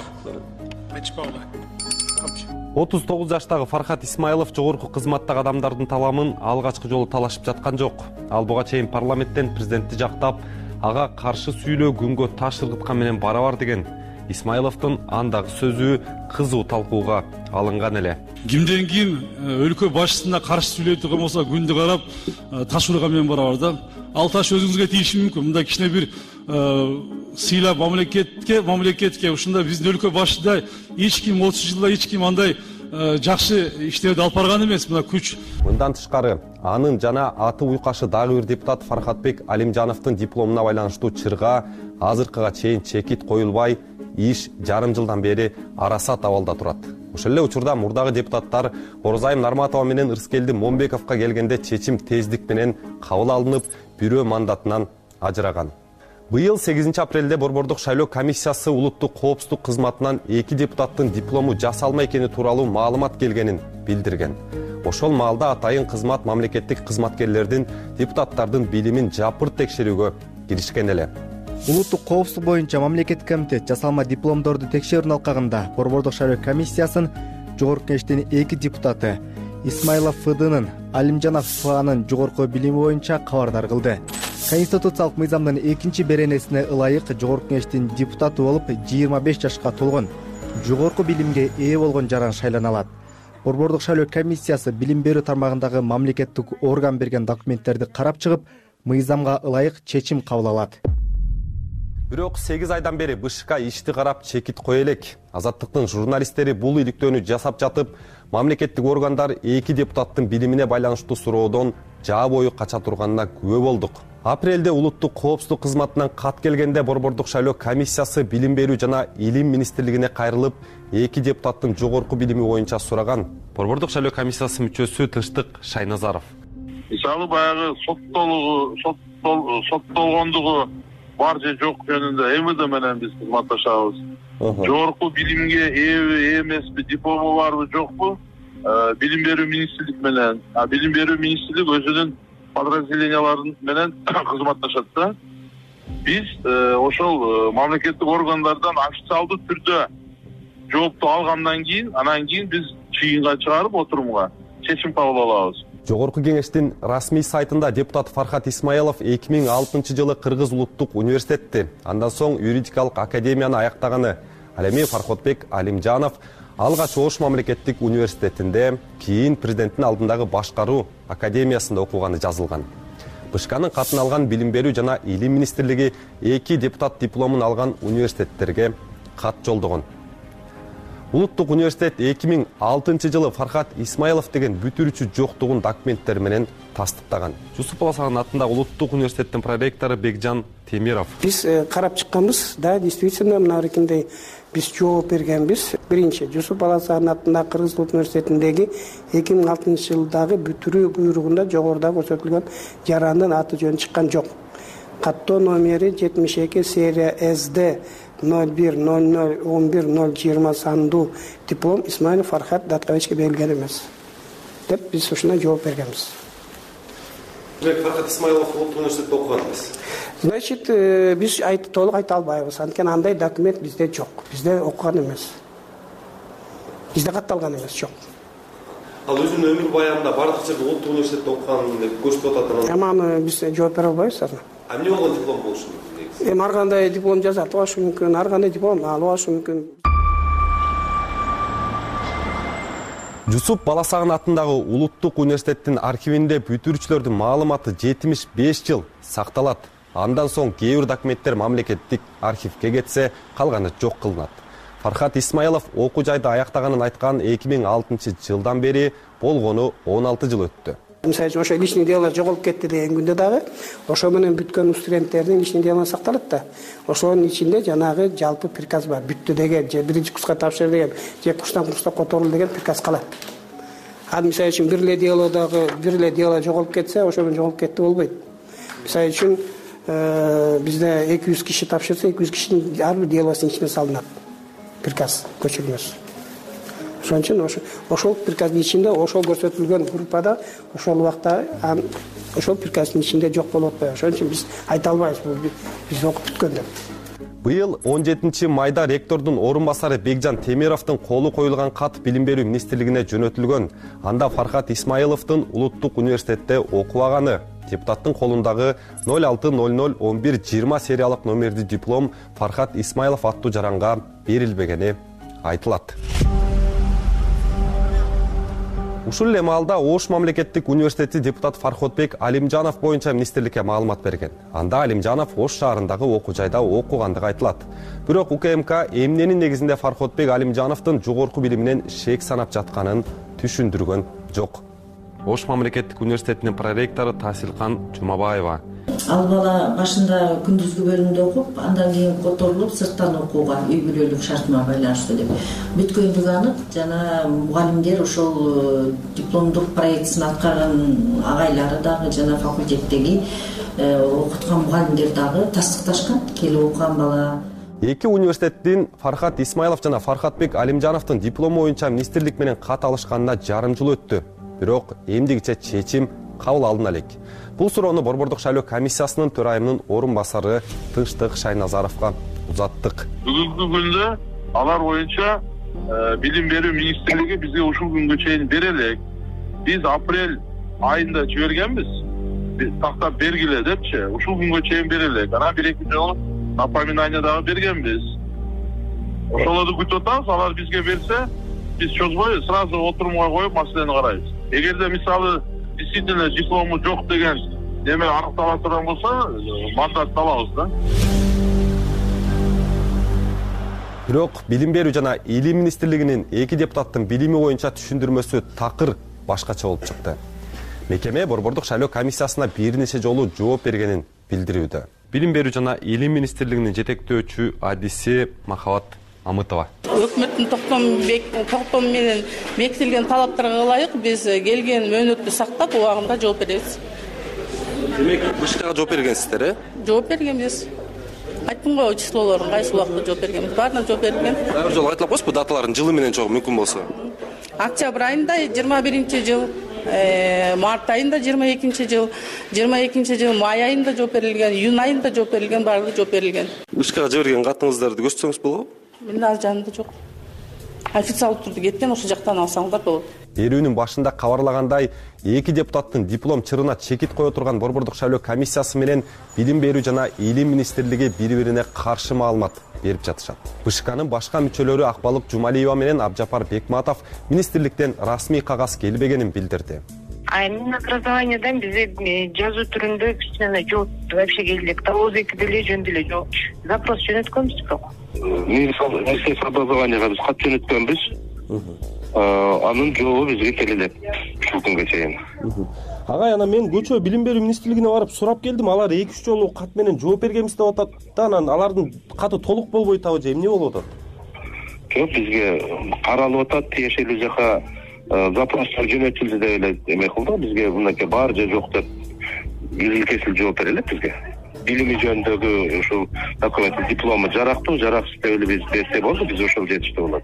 отуз тогуз жаштагы Фархат Исмаилов жогорку кызматтагы адамдардын таламын алгачкы жолу талашып жаткан жок. Ал буга чейин парламенттен президентти жактап, ага каршы сүйлөө күнгө таш ыргыткан менен барабар деген Исмаиловдун андагы сөзү кызуу талкууга алынган эле. Кимден ким өлкө башчысына каршы сүйлөй турган болсо күндү карап таш урган менен барабар да. Ал таш өзүңүзгө тийиши мүмкүн. Мында кичине бир сыйлап мамлекетке, мамлекетке ушунда биздин өлкө башында эч ким отуз жылда эч ким андай жакшы иштерди алып барган эмес. Мына күч. Мындан тышкары, анын жана аты уйкашы дагы бир депутат Фархатбек Алимжановдун дипломуна байланыштуу чырга азыркыга чейин чекит коюлбай, иш жарым жылдан бери арасат абалда турат. Ошол эле учурда мурдагы депутаттар Орозайым Нарматова менен Ырыскелди Момбековго келгенде чечим тездик менен кабыл алынып, бирөө мандатынан ажыраган. Быйыл сегизинчи апрелде Борбордук шайлоо комиссиясы улуттук коопсуздук кызматынан эки депутаттын диплому жасалмай экени тууралуу маалымат келгенин билдирген. Ошол маалда атайын кызмат мамлекеттик кызматкерлердин депутаттардын билимин жапырт текшерүүгө киришкен эле. Улуттук коопсуздук боюнча мамлекеттик комитет жасалма дипломдорду текшерүүнүн алкагында Борбордук шайлоо комиссиясын жогорку кеңештин эки депутаты Исмаилов Фыдынын, Алимжанов Фанын жогорку билими боюнча кабардар кылды. Конституциялык мыйзамдын экинчи беренесине ылайык жогорку кеңештин депутаты болуп жыйырма беш жашка толгон, жогорку билимге ээ болгон жаран шайлана алат. Борбордук шайлоо комиссиясы билим берүү тармагындагы мамлекеттик орган берген документтерди карап чыгып, мыйзамга ылайык чечим кабыл алат. Бирок сегиз айдан бери БШК ишти карап чекит кое элек. Азаттыктын журналисттери бул иликтөөнү жасап жатып, мамлекеттик органдар эки депутаттын билимине байланыштуу суроодон жаа бою кача турганына күбө болдук. Апрелде улуттук коопсуздук кызматынан кат келгенде Борбордук шайлоо комиссиясы билим берүү жана илим министрлигине кайрылып, эки депутаттын жогорку билими боюнча сураган. Борбордук шайлоо комиссиясы мүчөсү Тынчтык Шайназаров. Мисалы баягы соттолугу, соттолгондугу бар же жок жөнүндө МВД менен биз кызматташабыз. Жогорку билимге ээ эмеспи, диплому барбы жокпу? Билим берүү министрлик менен, а билим берүү министрлик өзүнүн подразделениялары менен кызматташат да. Биз ошол мамлекеттик органдардан официалдуу түрдө жоопту алгандан кийин, анан кийин биз чыйынга чыгарып отурумга чечим кабыл алабыз. Жогорку кеңештин расмий сайтында депутат Фархат Исмайлов эки миң алтынчы жылы Кыргыз улуттук университетти, андан соң юридикалык академияны аяктаганы. Ал эми Фархотбек Алимжанов алгач Ош мамлекеттик университетинде, кийин президенттин алдындагы башкаруу академиясында окуганы жазылган. БШКнын катын алган билим берүү жана илим министрлиги эки депутат дипломун алган университеттерге кат жолдогон. Улуттук университет эки миң алтынчы жылы Фархат Исмайлов деген бүтүрүүчү жоктугун документтер менен тастыктаган. Жусуп Баласагын атында улуттук университеттин проректору Бекжан Темиров. Биз карап чыкканбыз, да, действительно мына эркинде биз жооп бергенбиз. Биринчи, Жусуп Баласагын атында Кыргыз улуттук университетиндеги эки миң алтынчы жылдагы бүтүрүү буйругунда жогоруда көрсөтүлгөн жарандын аты жөнү чыккан жок. Каттоо номери жетимиш эки серия эс ди ноль бир ноль ноль он бир ноль жыйырма сандуу диплом Исмайлов Фархат Датковичке берилген эмес деп биз ушуна жооп бергенбиз. Фархат Исмайлов улуттук университетте окуган эмес. Значит, биз айт толук айта албайбыз. Анткени андай документ бизде жок. Бизде окуган эмес. Бизде катталган эмес, жок. Ал өзүнүн өмүр баянында бардык жерде улуттук университетте окуганын деп көрсөтүп атат. Эми аны биз жооп бере албайбыз азыр. А эмне болгон диплом болушу мүмкүн? Эми ар кандай диплом жазат болушу мүмкүн, ар кандай диплом алып алышы мүмкүн. Жусуп Баласагын атындагы улуттук университеттин архивинде бүтүрүүчүлөрдүн маалыматы жетимиш беш жыл сакталат. Андан соң кээ бир документтер мамлекеттик архивге кетсе, калганы жок кылынат. Фархат Исмайлов окуу жайды аяктаганын айткан эки миң алтынчы жылдан бери болгону он алты жыл өттү. Мисалы үчүн ошо личный дело жоголуп кетти деген күндө дагы ошо менен бүткөн студенттердин личный делосы сакталат да. Ошонун ичинде жанагы жалпы приказ бар. Бүттү деген, же биринчи курска тапшыр деген, же курстан курска которул деген приказ калат. Ал мисалы үчүн бир эле делодогу бир эле дело жоголуп кетсе, ошо менен жоголуп кетти болбойт. Мисалы үчүн бизде эки жүз киши тапшырса, эки жүз кишинин ар бир делосунун ичине салынат приказ, көчүрмөсү. Ошон үчүн ошол приказдын ичинде, ошол көрсөтүлгөн группада ошол убакта ошол приказдын ичинде жок болуп атпайбы. Ошон үчүн биз айта албайбыз, бул биз окуп бүткөн деп. Быйыл он жетинчи майда ректордун орун басары Бекжан Темировдун колу коюлган кат билим берүү министрлигине жөнөтүлгөн. Анда Фархат Исмайловдун улуттук университетте окубаганы, депутаттын колундагы ноль алты ноль ноль он бир жыйырма сериялык номерди диплом Фархат Исмайлов аттуу жаранга берилбегени айтылат. Ушул эле маалда Ош мамлекеттик университети депутат Фархотбек Алимжанов боюнча министрликке маалымат берген. Анда Алимжанов Ош шаарындагы окуу жайда окугандыгы айтылат. Бирок УКМК эмненин негизинде Фархотбек Алимжановдун жогорку билиминен шек санап жатканын түшүндүргөн жок. Ош мамлекеттик университетинин проректору Тасилкан Жумабаева. Ал бала башында күндүзгү бөлүмдө окуп, андан кийин которулуп сырттан окууга үй бүлөлүк шартына байланыштуу деп бүткөндүгү анык. Жана мугалимдер ошол дипломдук проектин аткарган агайлары дагы жана факультеттеги окуткан мугалимдер дагы тастыкташкан, келип окуган бала. Эки университеттин Фархат Исмайлов жана Фархатбек Алимжановдун диплому боюнча министрлик менен кат алышканына жарым жыл өттү. Бирок эмдигиче чечим кабыл алына элек. Бул суроону Борбордук шайлоо комиссиясынын төрайымынын орун басары Тынчтык Шайназаровго узаттык. Бүгүнкү күндө алар боюнча билим берүү министрлиги бизге ушул күнгө чейин бере элек. Биз апрель айында жибергенбиз. Биз тактап бергиле депчи, ушул күнгө чейин бере элек. Анан бир эки жолу напоминание дагы бергенбиз. Ошолорду күтүп атабыз, алар бизге берсе, биз чозбой сразу отурумга коюп маселени карайбыз. Эгерде мисалы действительно диплому жок деген неме аныктала турган болсо, мандат алабыз да. Бирок билим берүү жана илим министрлигинин эки депутаттын билими боюнча түшүндүрмөсү такыр башкача болуп чыкты. Мекеме Борбордук шайлоо комиссиясына бир нече жолу жооп бергенин билдирүүдө. Билим берүү жана илим министрлигинин жетектөөчү адиси Махабат Амытова. Өкмөттүн токтому менен бекитилген талаптарга ылайык биз келген мөөнөттү сактап убагында жооп беребиз. Демек, бышкага жооп бергенсиздер, э? Жооп бергенбиз. Айттым го числолорун, кайсы убакта жооп бергенбиз. Баарына жооп берген. Дагы бир жолу айтылып койсузбу даталарын жылы менен чогуу мүмкүн болсо? Октябрь айында жыйырма биринчи жыл, март айында жыйырма экинчи жыл, жыйырма экинчи жыл май айында жооп берилген, июнь айында жооп берилген, баардыгы жооп берилген. Бышкага жиберген катыңыздарды көрсөтсөңүз болобу? Менин ал жанында жок. Официалдуу түрдө кеткен, ошол жактан алсаңдар болот. Берүүнүн башында кабарлагандай, эки депутаттын диплом чырына чекит кое турган Борбордук шайлоо комиссиясы менен Билим берүү жана Илим министрлиги бири-бирине каршы маалымат берип жатышат. Бышканын башка мүчөлөрү Акбалык Жумалиева менен Абжапар Бекматов министрликтен расмий кагаз келбегенин билдирди. А Минобразованиядан бизе жазуу түрүндө кичине жооп вообще келдик. Тавоз эки деле жөн деле жооп. Запрос жөнөткөнбүз бирок. Министерство образованияга биз кат жөнөткөнбүз. Анын жообу бизге келе элек ушул күнгө чейин. Агай, ана мен көчө билим берүү министрлигине барып сурап келдим. Алар эки үч жолу кат менен жооп бергенбиз деп атат да, анан алардын каты толук болбой атабы же эмне болуп атат? Жок, бизге каралып атат, тиешелүү жака запростор жөнөтүлдү деп эле эме кылды. Бизге мынакей бар же жок деп изил кесил жооп бере элек бизге. Билими жөнүндөгү ушул документтин диплому жарактуу, жараксыз деп эле биз берсе болду, биз ошол жетиштүү болот.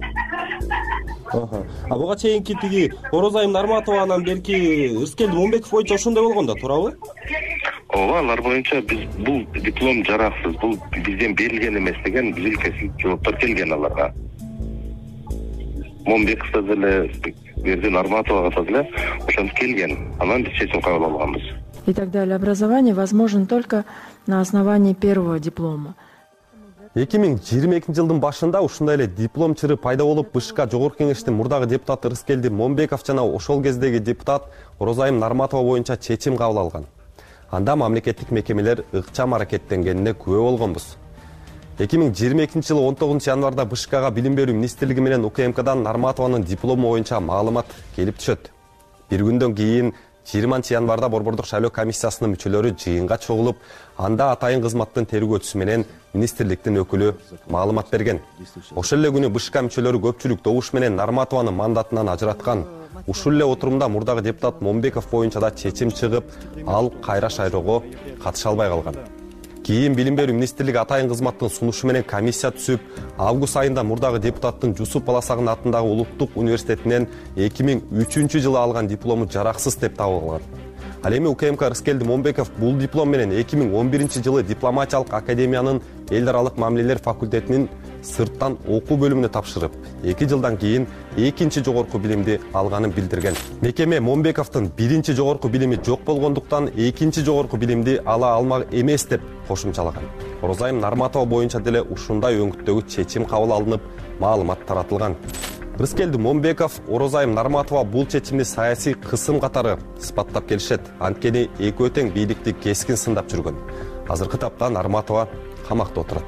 А буга чейинки тиги Орозайым Нарматова анан берки Рыскелди Момбеков боюнча ошондой болгон да, туурабы? Ооба, алар боюнча биз бул диплом жараксыз, бул бизден берилген эмес деген изил кесил жооптор келген аларга. Момбековго деле, берди Нарматовага деле ошентип келген. Анан биз чечим кабыл алганбыз. И так далее. Образование возможно только на основании первого диплома. эки миң жыйырма экинчи жылдын башында ушундай эле диплом чыры пайда болуп, Бышка Жогорку кеңештин мурдагы депутаты Рыскелди Момбеков жана ошол кездеги депутат Орозайым Нарматова боюнча чечим кабыл алган. Анда мамлекеттик мекемелер ыкчам аракеттенгенине күбө болгонбуз. эки миң жыйырма экинчи жылы он тогузунчу январда Бышкага Билим берүү министрлиги менен У К М Кдан Нарматованын диплому боюнча маалымат келип түшөт. Бир күндөн кийин жыйырманчы январда Борбордук шайлоо комиссиясынын мүчөлөрү жыйынга чогулуп, анда атайын кызматтын тергөөчүсү менен министрликтин өкүлү маалымат берген. Ошол эле күнү Бышка мүчөлөрү көпчүлүк добуш менен Нарматованы мандатынан ажыраткан. Ушул эле отурумда мурдагы депутат Момбеков боюнча да чечим чыгып, ал кайра шайлоого катыша албай калган. Кийин Билим берүү министрлиги атайын кызматтын сунушу менен комиссия түзүп, август айында мурдагы депутаттын Жусуп Баласагын атындагы Улуттук университетинен эки миң үчүнчү жылы алган диплому жараксыз деп табылган. Ал эми У К М К Рыскелди Момбеков бул диплом менен эки миң он биринчи жылы дипломатиялык академиянын эл аралык мамилелер факультетинин сырттан окуу бөлүмүнө тапшырып, эки жылдан кийин экинчи жогорку билимди алганын билдирген. Мекеме Момбековдун биринчи жогорку билими жок болгондуктан экинчи жогорку билимди ала алмак эмес деп кошумчалаган. Орозайым Нарматова боюнча деле ушундай өңүттөгү чечим кабыл алынып, маалымат таратылган. Рыскелди Момбеков, Орозайым Нарматова бул чечимди саясий кысым катары сыпаттап келишет. Анткени экөө тең бийликти кескин сындап жүргөн. Азыркы тапта Нарматова камакта отурат.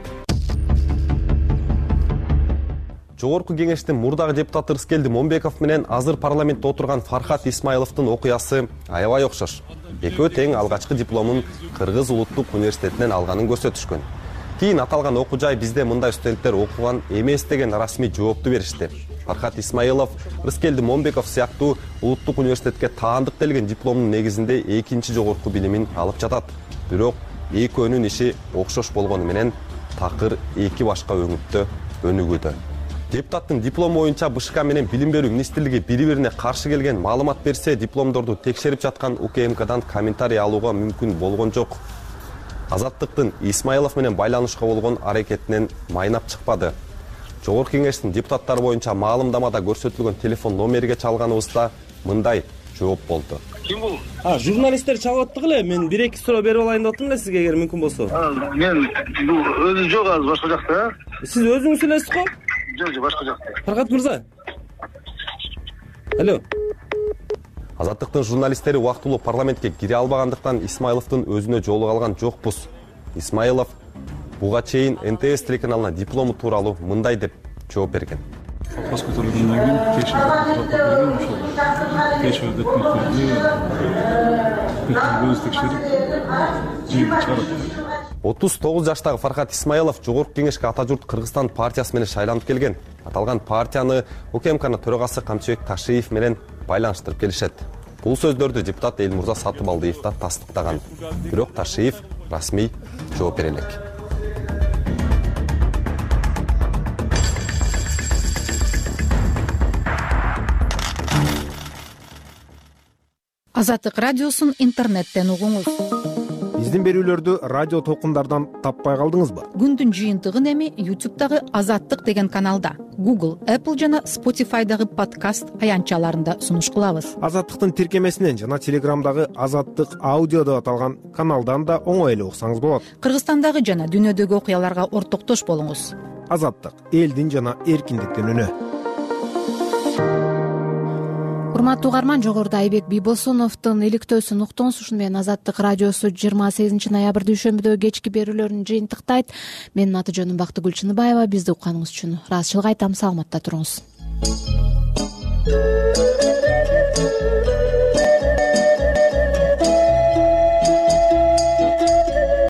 Жогорку кеңештин мурдагы депутаты Рыскелди Момбеков менен азыр парламентте отурган Фархат Исмайловдун окуясы аябай окшош. Экөө тең алгачкы дипломун Кыргыз улуттук университетинен алганын көрсөтүшкөн. Кийин аталган окуу жай бизде мындай студенттер окуган эмес деген расмий жоопту беришти. Фархат Исмайлов, Рыскелди Момбеков сыяктуу улуттук университетке таандык делген дипломдун негизинде экинчи жогорку билимин алып жатат. Бирок экөөнүн иши окшош болгону менен такыр эки башка өңүттө өнүгүүдө. Депутаттын диплому боюнча Бышка менен Билим берүү министрлиги бири-бирине каршы келген маалымат берсе, дипломдорду текшерип жаткан У К М Кдан комментарий алууга мүмкүн болгон жок. Азаттыктын Исмайлов менен байланышка болгон аракетинен майнап чыкпады. Жогорку кеңештин депутаттары боюнча маалымдамада көрсөтүлгөн телефон номериге чалганыбызда мындай жооп болду. Ким бул? А, журналисттер чалып аттык эле. Мен бир эки суроо берип алайын деп аттым эле сизге, эгер мүмкүн болсо. Мен бул өзү жок, азыр башка жакта. Сиз өзүңүз элесиз го? Жок, жок, башка жакта. Фархат мырза. Алло. Азаттыктын журналисттери убактылуу парламентке кире албагандыктан Исмайловдун өзүнө жолуга алган жокпуз. Исмайлов буга чейин Н Т С телеканалына диплому тууралуу мындай деп жооп берген. вопрос көтөрүлгөндөн кийин текшерүү ошол тиешелүү документтерди өз текшерип жыйып чыгарат. отуз тогуз жаштагы Фархат Исмаилов жогорку кеңешке ата журт Кыргызстан партиясы менен шайланып келген. Аталган партияны УКМКнын төрагасы Камчыбек Ташиев менен байланыштырып келишет. Бул сөздөрдү депутат Элмурза Сатыбалдиев да тастыктаган. Бирок Ташиев расмий жооп бере элек. Азаттык радиосун интернеттен угуңуз. Биздин берүүлөрдү радио толкундардан таппай калдыңызбы? Күндүн жыйынтыгын эми YouTube'дагы Азаттык деген каналда, Google, Apple жана Spotify'дагы подкаст аянтчаларында сунуш кылабыз. Азаттыктын тиркемесинен жана Телеграмдагы Азаттык аудио деп аталган каналдан да оңой эле уксаңыз болот. Кыргызстандагы жана дүйнөдөгү окуяларга ортоктош болуңуз. Азаттык элдин жана эркиндиктин үнү. Урматтуу угарман, жогоруда Айбек Бийбосуновдун иликтөөсүн уктуңуз. Ушуну менен Азаттык радиосу жыйырма сегизинчи ноябрь дүйшөмбүдөгү кечки берүүлөрүн жыйынтыктайт. Менин аты жөнүм Бактыгүл Чыныбаева. Бизди укканыңыз үчүн ыраазычылык айтам. Саламатта туруңуз.